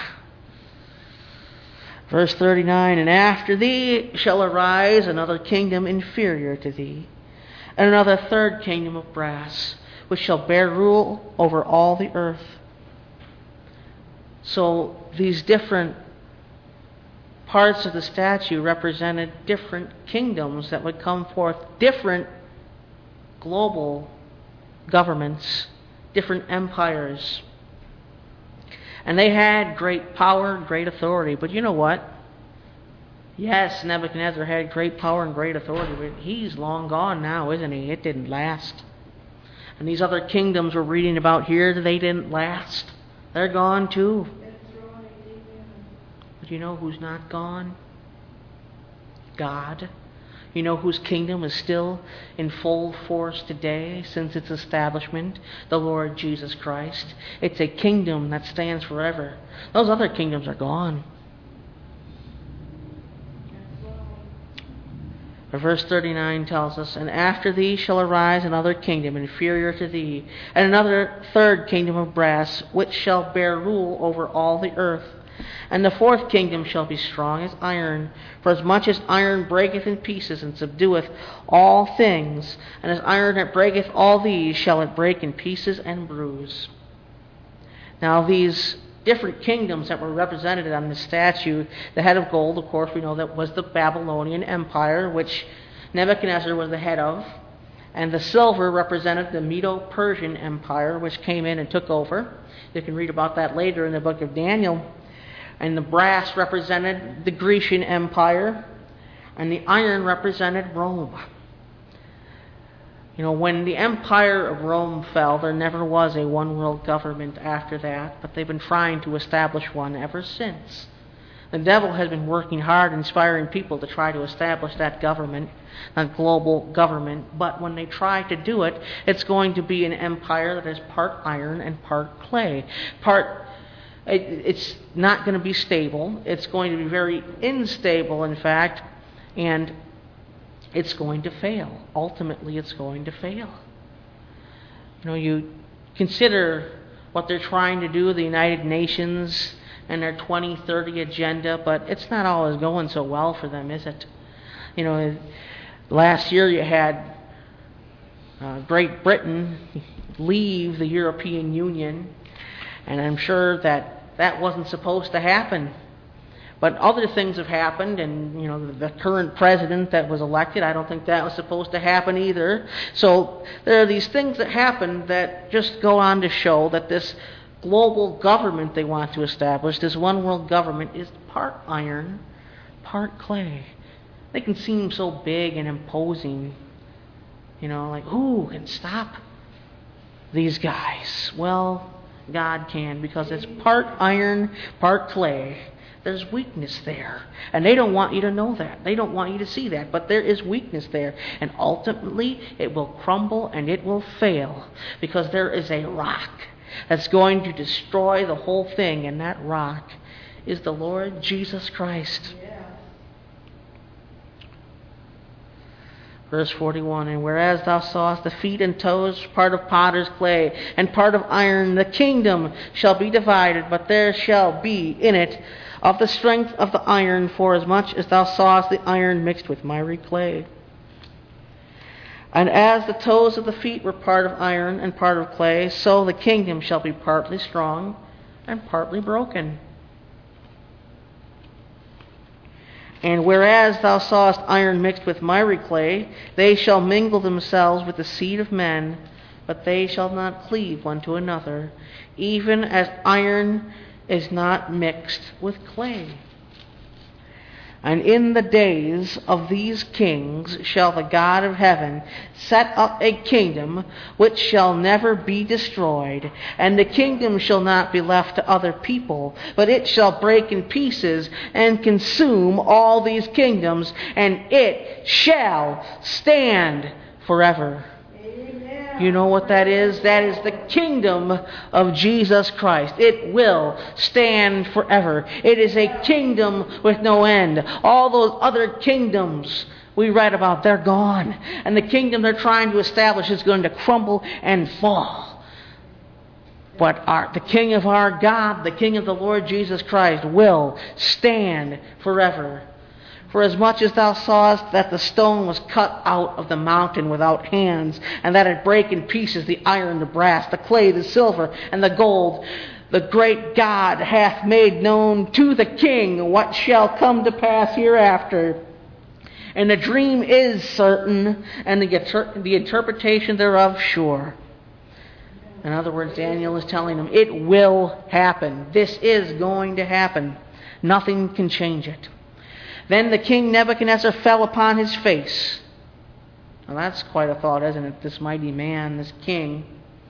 Verse 39, and after thee shall arise another kingdom inferior to thee, and another third kingdom of brass, which shall bear rule over all the earth. So these different parts of the statue represented different kingdoms that would come forth, different global governments, different empires. And they had great power, great authority. But you know what? Yes, Nebuchadnezzar had great power and great authority, but he's long gone now, isn't he? It didn't last. And these other kingdoms we're reading about here, they didn't last. They're gone too. But you know who's not gone? God. You know whose kingdom is still in full force today since its establishment? The Lord Jesus Christ. It's a kingdom that stands forever. Those other kingdoms are gone. But verse 39 tells us, and after thee shall arise another kingdom inferior to thee, and another third kingdom of brass, which shall bear rule over all the earth. And the fourth kingdom shall be strong as iron, for as much as iron breaketh in pieces and subdueth all things, and as iron that breaketh all these, shall it break in pieces and bruise. Now these different kingdoms that were represented on the statue, the head of gold, of course, we know that was the Babylonian Empire, which Nebuchadnezzar was the head of, and the silver represented the Medo-Persian Empire, which came in and took over. You can read about that later in the book of Daniel. And the brass represented the Grecian Empire, and the iron represented Rome. You know, when the Empire of Rome fell, there never was a one-world government after that, but they've been trying to establish one ever since. The devil has been working hard, inspiring people to try to establish that government, that global government, but when they try to do it, it's going to be an empire that is part iron and part clay. It's not going to be stable. It's going to be very unstable, in fact, and it's going to fail. Ultimately, it's going to fail. You know, you consider what they're trying to do, the United Nations and their 2030 agenda, but it's not always going so well for them, is it? You know, last year you had Great Britain leave the European Union, and I'm sure that wasn't supposed to happen. But other things have happened, and you know, the current president that was elected, I don't think that was supposed to happen either. So there are these things that happen that just go on to show that this global government they want to establish, this one world government, is part iron, part clay. They can seem so big and imposing. You know, like, who can stop these guys? Well, God can, because it's part iron, part clay there's weakness there. And they don't want you to know that. They don't want you to see that. But there is weakness there. And ultimately, it will crumble and it will fail. Because there is a rock that's going to destroy the whole thing. And that rock is the Lord Jesus Christ. Verse 41, and whereas thou sawest the feet and toes, part of potter's clay, and part of iron, the kingdom shall be divided, but there shall be in it of the strength of the iron, for as much as thou sawest the iron mixed with miry clay. And as the toes of the feet were part of iron and part of clay, so the kingdom shall be partly strong and partly broken. And whereas thou sawest iron mixed with miry clay, they shall mingle themselves with the seed of men, but they shall not cleave one to another, even as iron is not mixed with clay. And in the days of these kings shall the God of heaven set up a kingdom which shall never be destroyed, and the kingdom shall not be left to other people, but it shall break in pieces and consume all these kingdoms, and it shall stand forever. You know what that is? That is the kingdom of Jesus Christ. It will stand forever. It is a kingdom with no end. All those other kingdoms we read about, they're gone. And the kingdom they're trying to establish is going to crumble and fall. But the King of our God, the King of the Lord Jesus Christ, will stand forever. For as much as thou sawest that the stone was cut out of the mountain without hands, and that it brake in pieces the iron, the brass, the clay, the silver, and the gold, the great God hath made known to the king what shall come to pass hereafter. And the dream is certain, and the interpretation thereof sure. In other words, Daniel is telling them, it will happen. This is going to happen. Nothing can change it. Then the king Nebuchadnezzar fell upon his face. Now that's quite a thought, isn't it? This mighty man, this king.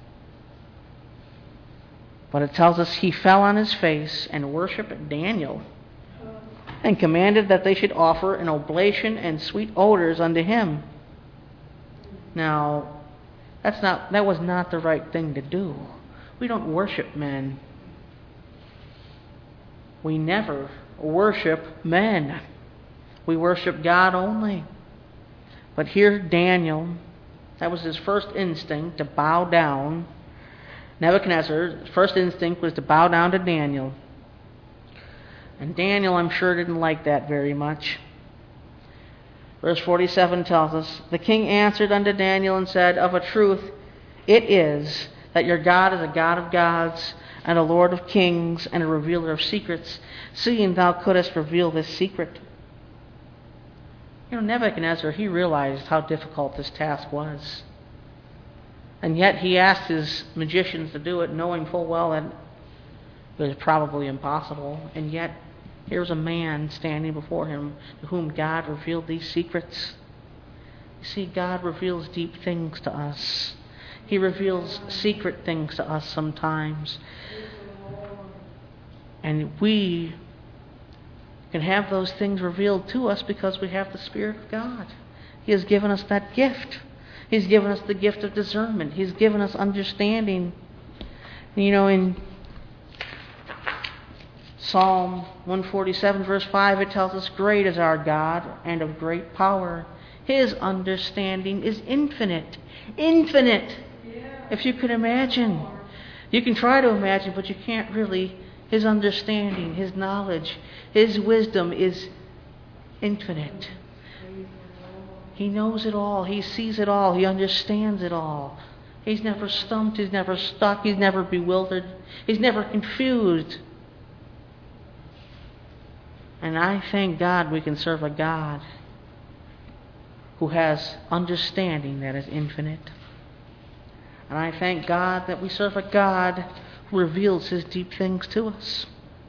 But it tells us he fell on his face and worshipped Daniel, and commanded that they should offer an oblation and sweet odors unto him. Now, that was not the right thing to do. We don't worship men. We never worship men. We worship God only. But here Daniel, that was his first instinct, to bow down. Nebuchadnezzar's first instinct was to bow down to Daniel. And Daniel, I'm sure, didn't like that very much. Verse 47 tells us, the king answered unto Daniel and said, of a truth it is that your God is a God of gods, and a Lord of kings, and a revealer of secrets, seeing thou couldst reveal this secret. You know, Nebuchadnezzar, he realized how difficult this task was. And yet he asked his magicians to do it, knowing full well that it was probably impossible. And yet, here's a man standing before him to whom God revealed these secrets. You see, God reveals deep things to us. He reveals secret things to us sometimes. And we can have those things revealed to us because we have the Spirit of God. He has given us that gift. He's given us the gift of discernment. He's given us understanding. You know, in Psalm 147, verse 5, it tells us, great is our God and of great power. His understanding is infinite. Infinite. If you can imagine. You can try to imagine, but you can't really. His understanding, His knowledge, His wisdom is infinite. He knows it all. He sees it all. He understands it all. He's never stumped. He's never stuck. He's never bewildered. He's never confused. And I thank God we can serve a God who has understanding that is infinite. And I thank God that we serve a God who reveals His deep things to us.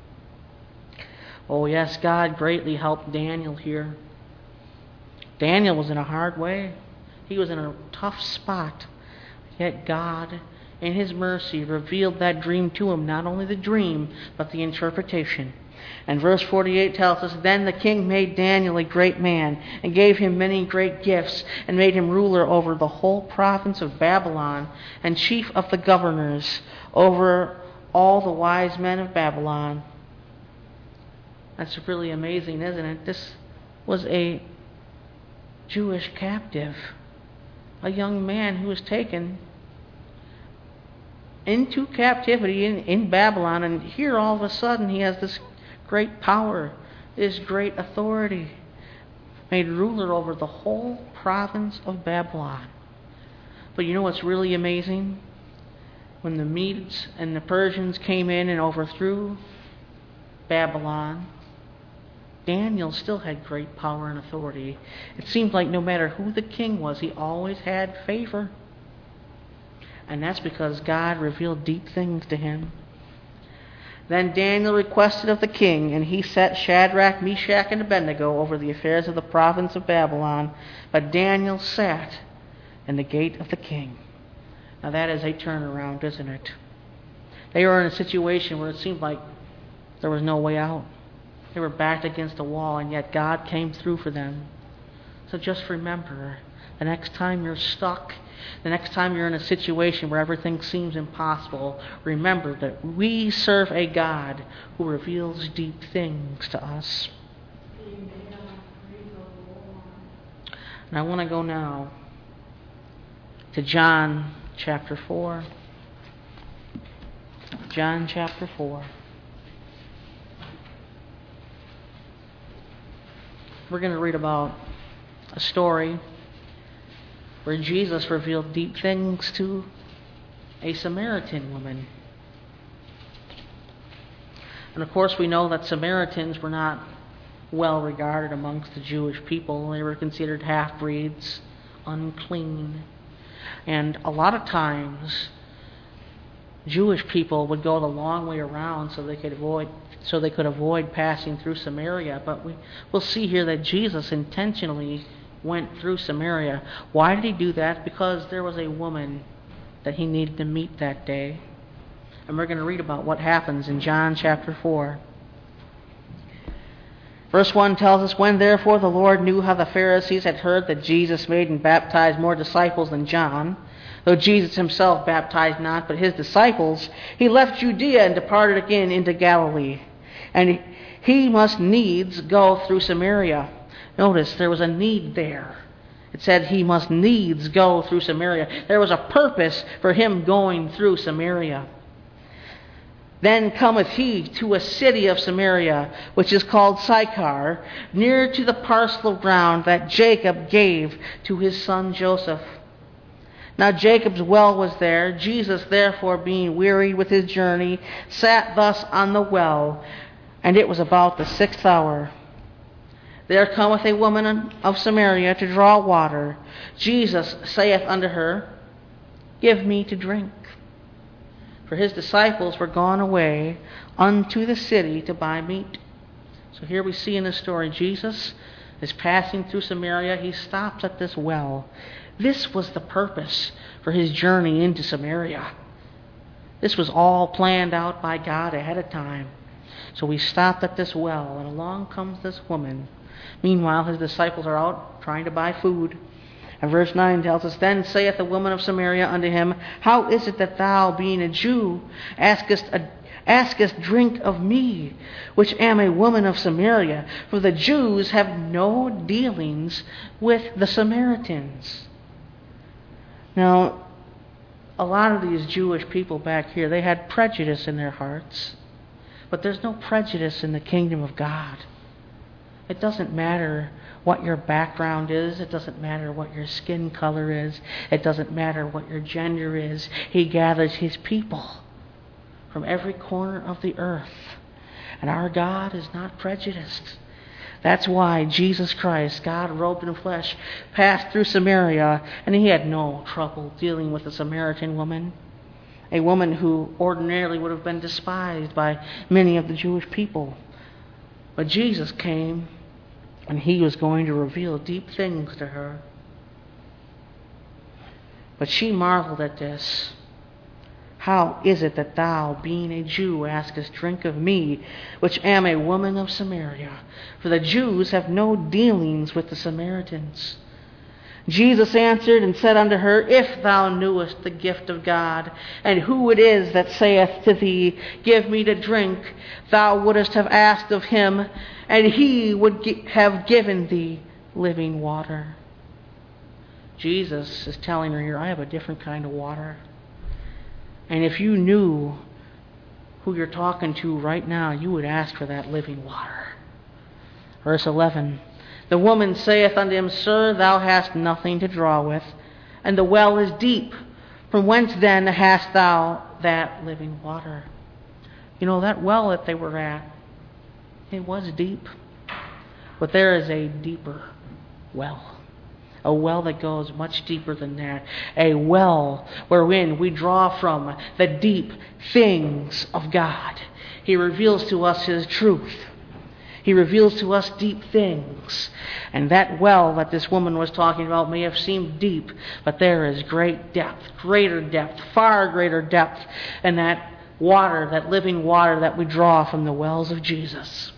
Oh yes, God greatly helped Daniel here. Daniel was in a hard way. He was in a tough spot. Yet God, in His mercy, revealed that dream to him. Not only the dream, but the interpretation. And verse 48 tells us, Then the king made Daniel a great man, and gave him many great gifts, and made him ruler over the whole province of Babylon, and chief of the governors over all the wise men of Babylon. That's really amazing, isn't it? This was a Jewish captive, a young man who was taken into captivity in Babylon, and here all of a sudden he has this great power, this great authority, made ruler over the whole province of Babylon. But you know what's really amazing? When the Medes and the Persians came in and overthrew Babylon, Daniel still had great power and authority. It seemed like no matter who the king was, he always had favor. And that's because God revealed deep things to him. Then Daniel requested of the king, and he set Shadrach, Meshach, and Abednego over the affairs of the province of Babylon. But Daniel sat in the gate of the king. Now that is a turnaround, isn't it? They were in a situation where it seemed like there was no way out. They were backed against a wall, and yet God came through for them. So just remember, the next time you're stuck, the next time you're in a situation where everything seems impossible, remember that we serve a God who reveals deep things to us. And I want to go now to John chapter 4. John chapter 4. We're going to read about a story where Jesus revealed deep things to a Samaritan woman. And of course we know that Samaritans were not well regarded amongst the Jewish people. They were considered half-breeds, unclean. And a lot of times Jewish people would go the long way around so they could avoid passing through Samaria. But we'll see here that Jesus intentionally went through Samaria. Why did he do that? Because there was a woman that he needed to meet that day. And we're going to read about what happens in John chapter 4. Verse 1 tells us, When therefore the Lord knew how the Pharisees had heard that Jesus made and baptized more disciples than John, though Jesus himself baptized not, but his disciples, he left Judea and departed again into Galilee. And he must needs go through Samaria. Notice, there was a need there. It said he must needs go through Samaria. There was a purpose for him going through Samaria. Then cometh he to a city of Samaria, which is called Sychar, near to the parcel of ground that Jacob gave to his son Joseph. Now Jacob's well was there. Jesus, therefore, being wearied with his journey, sat thus on the well, and it was about the 6th hour. There cometh a woman of Samaria to draw water. Jesus saith unto her, Give me to drink. For his disciples were gone away unto the city to buy meat. So here we see in this story, Jesus is passing through Samaria. He stops at this well. This was the purpose for his journey into Samaria. This was all planned out by God ahead of time. So he stopped at this well, and along comes this woman. Meanwhile, his disciples are out trying to buy food. And verse 9 tells us, Then saith the woman of Samaria unto him, How is it that thou, being a Jew, askest drink of me, which am a woman of Samaria? For the Jews have no dealings with the Samaritans. Now, a lot of these Jewish people back here, they had prejudice in their hearts. But there's no prejudice in the kingdom of God. It doesn't matter what your background is. It doesn't matter what your skin color is. It doesn't matter what your gender is. He gathers his people from every corner of the earth. And our God is not prejudiced. That's why Jesus Christ, God robed in flesh, passed through Samaria, and he had no trouble dealing with a Samaritan woman, a woman who ordinarily would have been despised by many of the Jewish people. But Jesus came, and he was going to reveal deep things to her. But she marveled at this. how is it that thou, being a Jew, askest drink of me, which am a woman of Samaria? For the Jews have no dealings with the Samaritans. Jesus answered and said unto her, If thou knewest the gift of God, and who it is that saith to thee, Give me to drink, thou wouldest have asked of him, and he would have given thee living water. Jesus is telling her here, I have a different kind of water. And if you knew who you're talking to right now, you would ask for that living water. Verse 11, the woman saith unto him, Sir, thou hast nothing to draw with, and the well is deep. From whence then hast thou that living water? You know, that well that they were at, it was deep. But there is a deeper well. A well that goes much deeper than that. A well wherein we draw from the deep things of God. He reveals to us His truth. He reveals to us deep things. And that well that this woman was talking about may have seemed deep, but there is great depth, greater depth, far greater depth in that water, that living water that we draw from the wells of Jesus.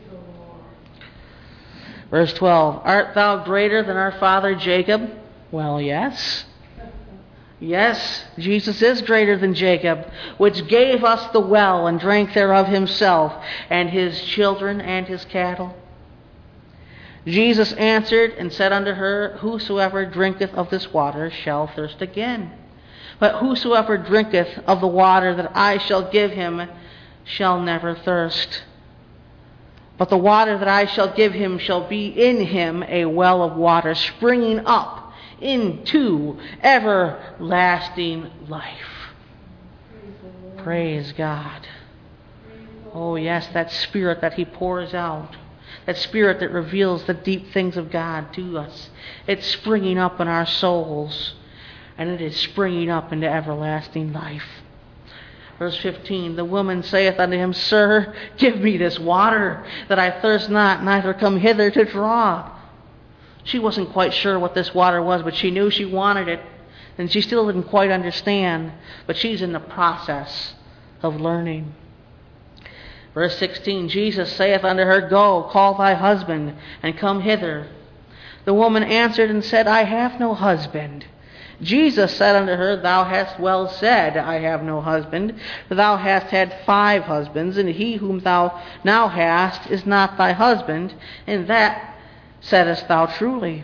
Verse 12, Art thou greater than our father Jacob? Well, yes. Yes, Jesus is greater than Jacob, which gave us the well and drank thereof himself, and his children and his cattle. Jesus answered and said unto her, Whosoever drinketh of this water shall thirst again. But whosoever drinketh of the water that I shall give him shall never thirst. But the water that I shall give him shall be in him a well of water springing up into everlasting life. Praise God. Oh yes, that Spirit that He pours out. That Spirit that reveals the deep things of God to us. It's springing up in our souls. And it is springing up into everlasting life. Verse 15, the woman saith unto him, Sir, give me this water, that I thirst not, neither come hither to draw. She wasn't quite sure what this water was, but she knew she wanted it. And she still didn't quite understand, but she's in the process of learning. Verse 16, Jesus saith unto her, Go, call thy husband, and come hither. The woman answered and said, I have no husband. Jesus said unto her, Thou hast well said, I have no husband, for thou hast had 5 husbands, and he whom thou now hast is not thy husband, and that saidst thou truly.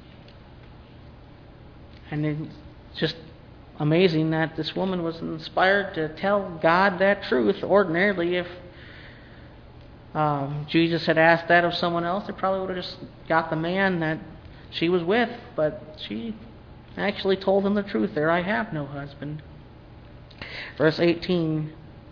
And it's just amazing that this woman was inspired to tell God that truth. Ordinarily, if Jesus had asked that of someone else, they probably would have just got the man that she was with, but she actually told him the truth there. I have no husband. Verse 19.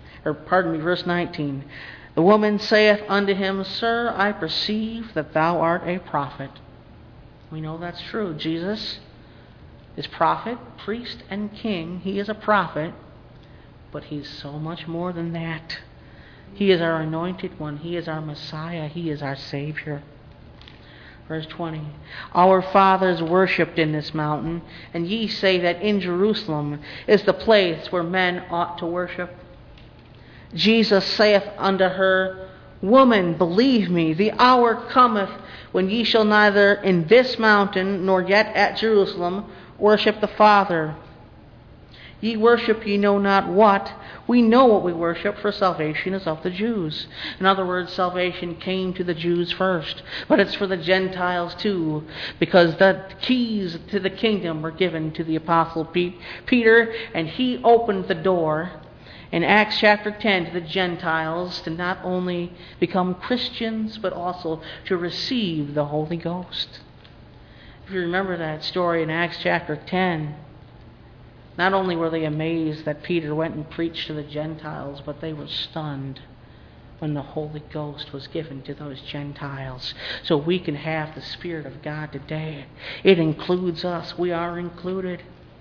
The woman saith unto him, Sir, I perceive that thou art a prophet. We know that's true. Jesus is prophet, priest, and king. He is a prophet, but He's so much more than that. He is our anointed one. He is our Messiah. He is our Savior. Verse 20, Our fathers worshipped in this mountain, and ye say that in Jerusalem is the place where men ought to worship. Jesus saith unto her, Woman, believe me, the hour cometh when ye shall neither in this mountain nor yet at Jerusalem worship the Father. Ye worship ye know not what. We know what we worship, for salvation is of the Jews. In other words, salvation came to the Jews first, but it's for the Gentiles too, because the keys to the kingdom were given to the Apostle Peter, and he opened the door in Acts chapter 10 to the Gentiles to not only become Christians, but also to receive the Holy Ghost. If you remember that story in Acts chapter 10, not only were they amazed that Peter went and preached to the Gentiles, but they were stunned when the Holy Ghost was given to those Gentiles. So we can have the Spirit of God today. It includes us. We are included.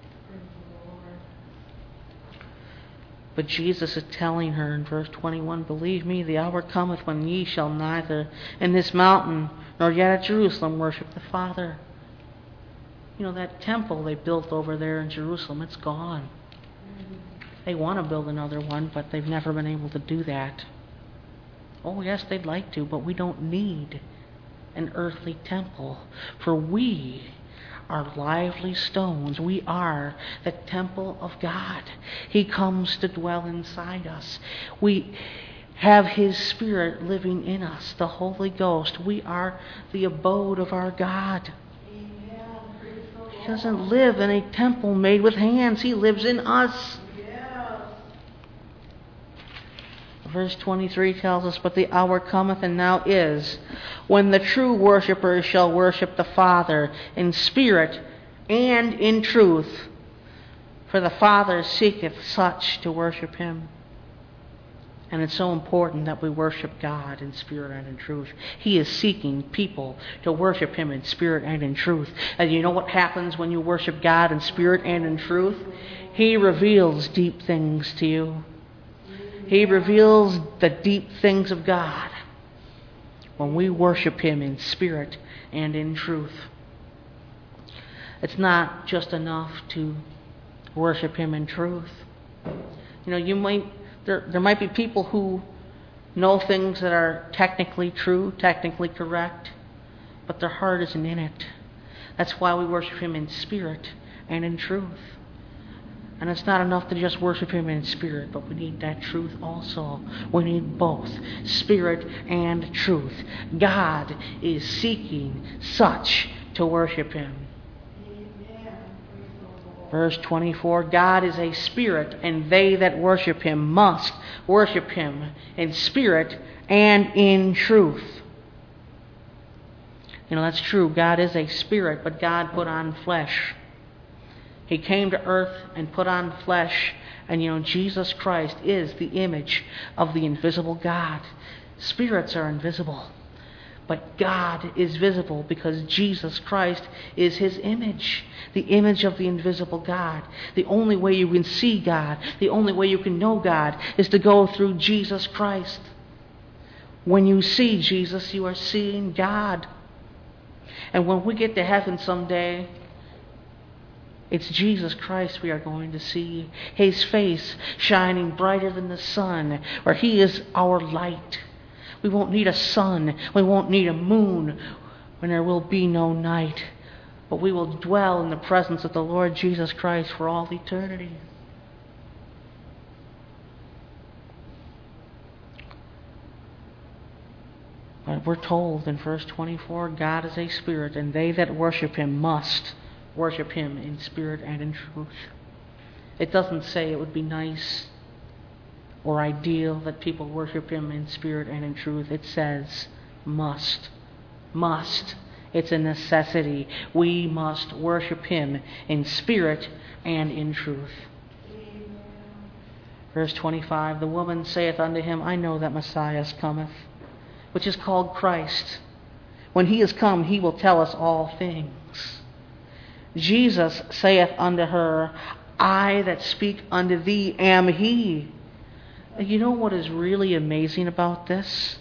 But Jesus is telling her in verse 21, Believe me, the hour cometh when ye shall neither in this mountain nor yet at Jerusalem worship the Father. You know, that temple they built over there in Jerusalem, it's gone. They want to build another one, but they've never been able to do that. Oh, yes, they'd like to, but we don't need an earthly temple, for we are lively stones. We are the temple of God. He comes to dwell inside us. We have His Spirit living in us, the Holy Ghost. We are the abode of our God. He doesn't live in a temple made with hands. He lives in us. Verse 23 tells us, "But the hour cometh, and now is, when the true worshippers shall worship the Father in spirit and in truth. For the Father seeketh such to worship Him." And it's so important that we worship God in spirit and in truth. He is seeking people to worship Him in spirit and in truth. And you know what happens when you worship God in spirit and in truth? He reveals deep things to you. He reveals the deep things of God when we worship Him in spirit and in truth. It's not just enough to worship Him in truth. You know, there might be people who know things that are technically true, technically correct, but their heart isn't in it. That's why we worship Him in spirit and in truth. And it's not enough to just worship Him in spirit, but we need that truth also. We need both, spirit and truth. God is seeking such to worship Him. Verse 24, "God is a spirit, and they that worship Him must worship Him in spirit and in truth." You know, that's true. God is a spirit, but God put on flesh. He came to earth and put on flesh. And you know, Jesus Christ is the image of the invisible God. Spirits are invisible, but God is visible because Jesus Christ is His image, the image of the invisible God. The only way you can see God, the only way you can know God, is to go through Jesus Christ. When you see Jesus, you are seeing God. And when we get to heaven someday, it's Jesus Christ we are going to see. His face shining brighter than the sun, where He is our light. We won't need a sun. We won't need a moon when there will be no night. But we will dwell in the presence of the Lord Jesus Christ for all eternity. But we're told in verse 24, God is a spirit, and they that worship Him must worship Him in spirit and in truth. It doesn't say it would be nice or ideal that people worship Him in spirit and in truth. It says must. Must. It's a necessity. We must worship Him in spirit and in truth. Amen. Verse 25, "The woman saith unto Him, I know that Messiah cometh, which is called Christ. When He is come, He will tell us all things. Jesus saith unto her, I that speak unto thee am He." You know what is really amazing about this?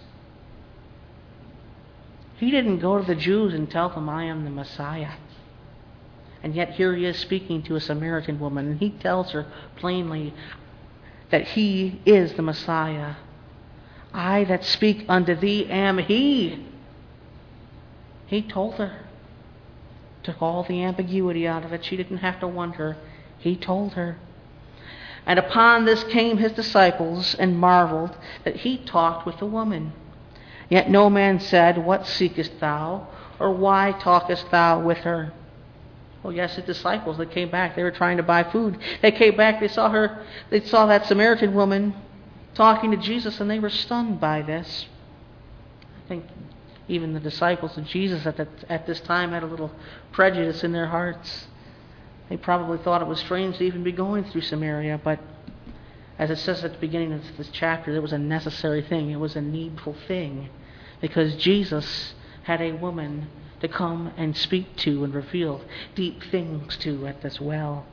He didn't go to the Jews and tell them, I am the Messiah. And yet here He is speaking to a Samaritan woman, and He tells her plainly that He is the Messiah. "I that speak unto thee am He." He told her. Took all the ambiguity out of it. She didn't have to wonder. He told her. "And upon this came His disciples, and marveled that He talked with the woman. Yet no man said, What seekest thou? Or why talkest thou with her?" Well, yes, the disciples that came back, they were trying to buy food. They came back, they saw that Samaritan woman talking to Jesus, and they were stunned by this. I think even the disciples of Jesus at this time had a little prejudice in their hearts. They probably thought it was strange to even be going through Samaria, but as it says at the beginning of this chapter, it was a necessary thing. It was a needful thing, because Jesus had a woman to come and speak to and reveal deep things to at this well.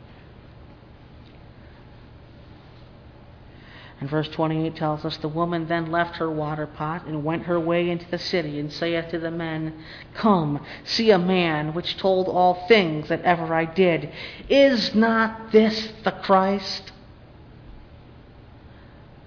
And verse 28 tells us, "The woman then left her water pot, and went her way into the city, and saith to the men, Come, see a man which told all things that ever I did. Is not this the Christ?"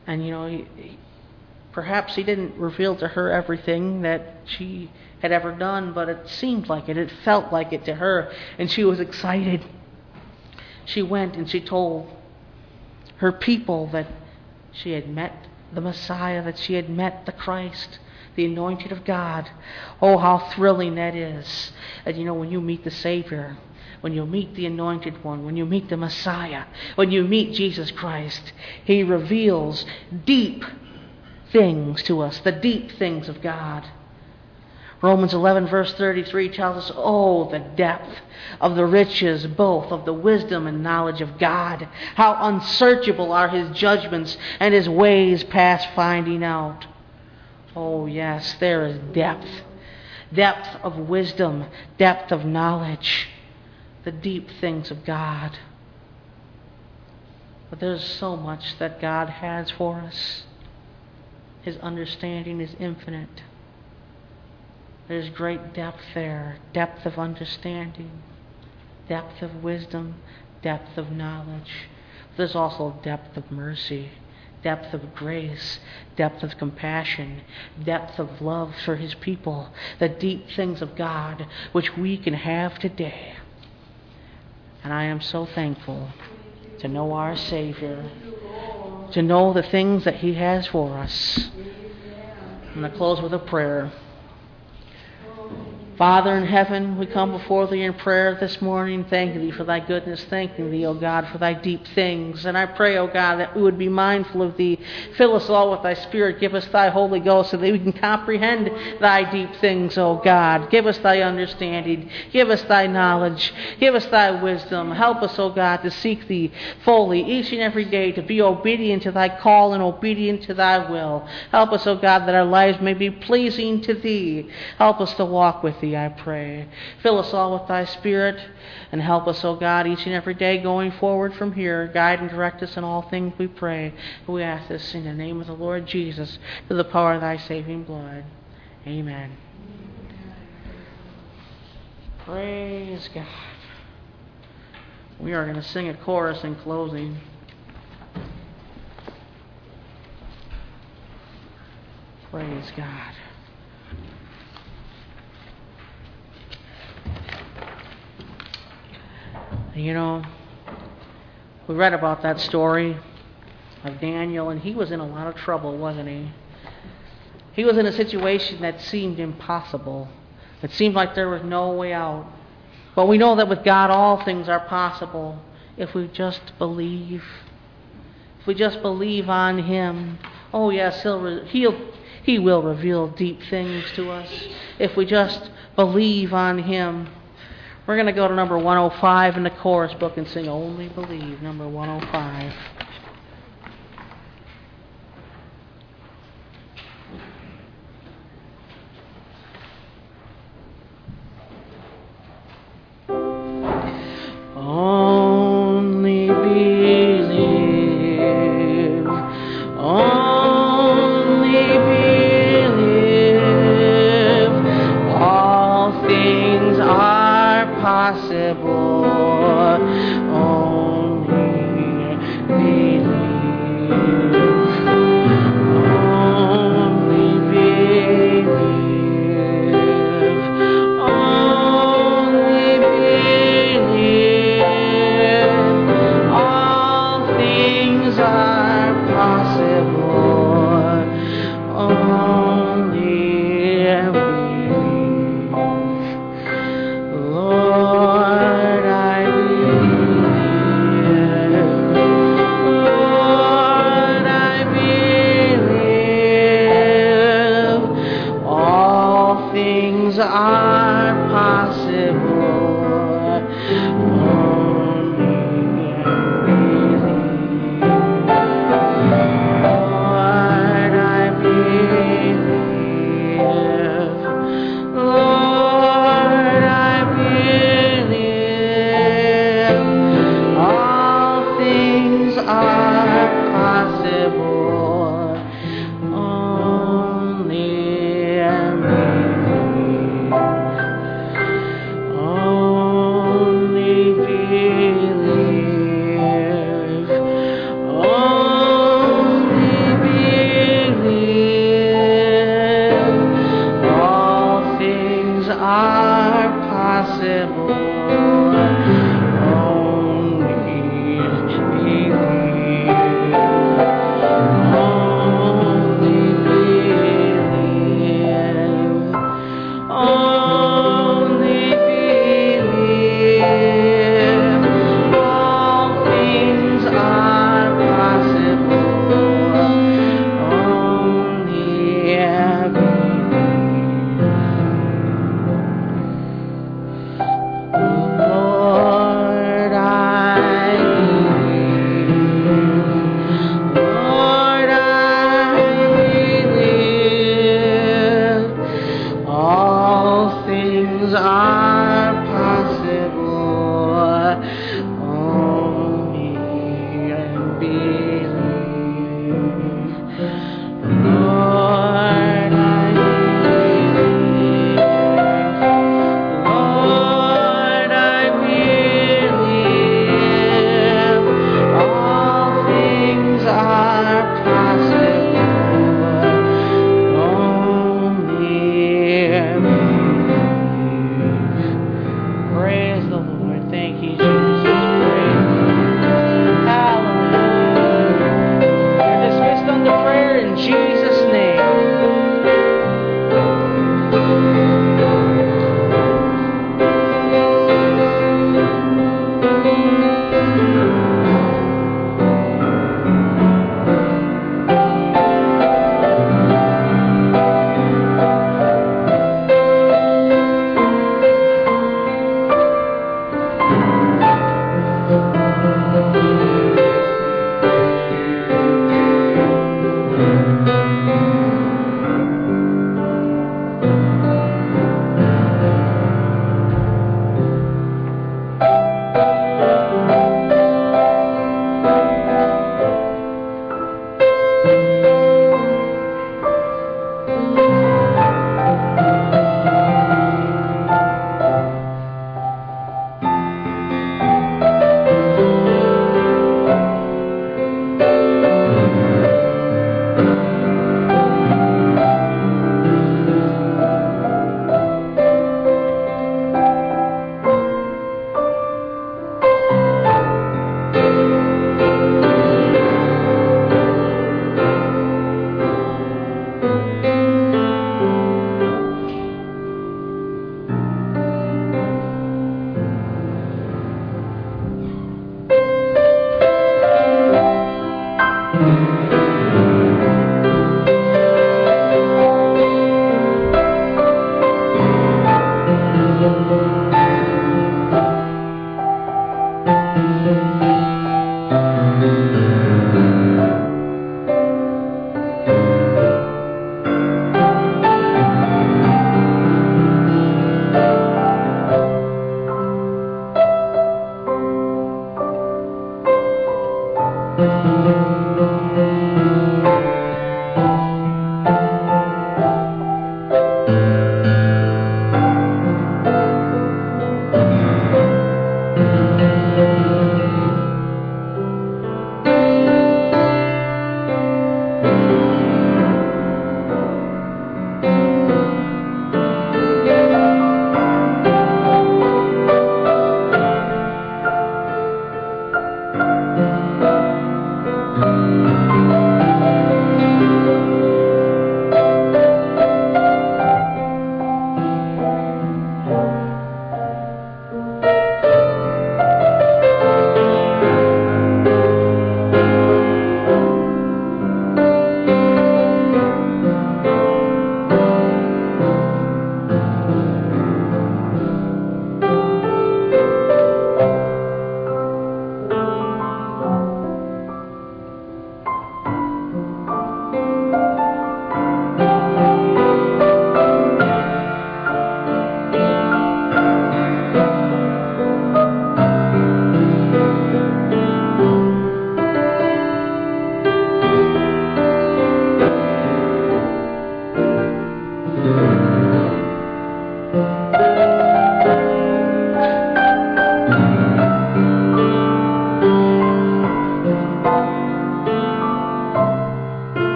And perhaps he didn't reveal to her everything that she had ever done, but it seemed like it. It felt like it to her, and she was excited. She went and she told her people that she had met the Messiah, that she had met the Christ, the anointed of God. Oh, how thrilling that is. And when you meet the Savior, when you meet the anointed one, when you meet the Messiah, when you meet Jesus Christ, He reveals deep things to us, the deep things of God. Romans 11 verse 33 tells us, oh, the depth of the riches, both of the wisdom and knowledge of God. How unsearchable are His judgments and His ways past finding out. Oh yes, there is depth. Depth of wisdom, depth of knowledge, the deep things of God. But there's so much that God has for us. His understanding is infinite. There's great depth there, depth of understanding, depth of wisdom, depth of knowledge. There's also depth of mercy, depth of grace, depth of compassion, depth of love for His people, the deep things of God which we can have today. And I am so thankful to know our Savior, to know the things that He has for us. I'm going to close with a prayer. Father in heaven, we come before Thee in prayer this morning, thanking Thee for Thy goodness, thanking Thee, O God, for Thy deep things. And I pray, O God, that we would be mindful of Thee. Fill us all with Thy Spirit. Give us Thy Holy Ghost so that we can comprehend Thy deep things, O God. Give us Thy understanding. Give us Thy knowledge. Give us Thy wisdom. Help us, O God, to seek Thee fully each and every day, to be obedient to Thy call and obedient to Thy will. Help us, O God, that our lives may be pleasing to Thee. Help us to walk with Thee, I pray. Fill us all with Thy Spirit and help us, O God, each and every day going forward from here. Guide and direct us in all things, we pray. We ask this in the name of the Lord Jesus, through the power of Thy saving blood. Amen. Praise God. We are going to sing a chorus in closing. Praise God. We read about that story of Daniel, and he was in a lot of trouble, wasn't he? He was in a situation that seemed impossible. It seemed like there was no way out. But we know that with God all things are possible if we just believe. If we just believe on Him. Oh yes, He will reveal deep things to us if we just believe on Him. We're going to go to number 105 in the chorus book and sing Only Believe, number 105. Only believe, only believe, all things are possible. Only believe, only believe, only believe, all things are possible. Only believe. Lord, I believe. Lord, I believe. All things are possible. Only believe. Lord, I believe. Lord, I believe. All things are possible. Only believe. Only impossible. Only believe. Only believe. Only believe. All things are possible. Only believe. Lord, I believe. Lord, I believe. All things are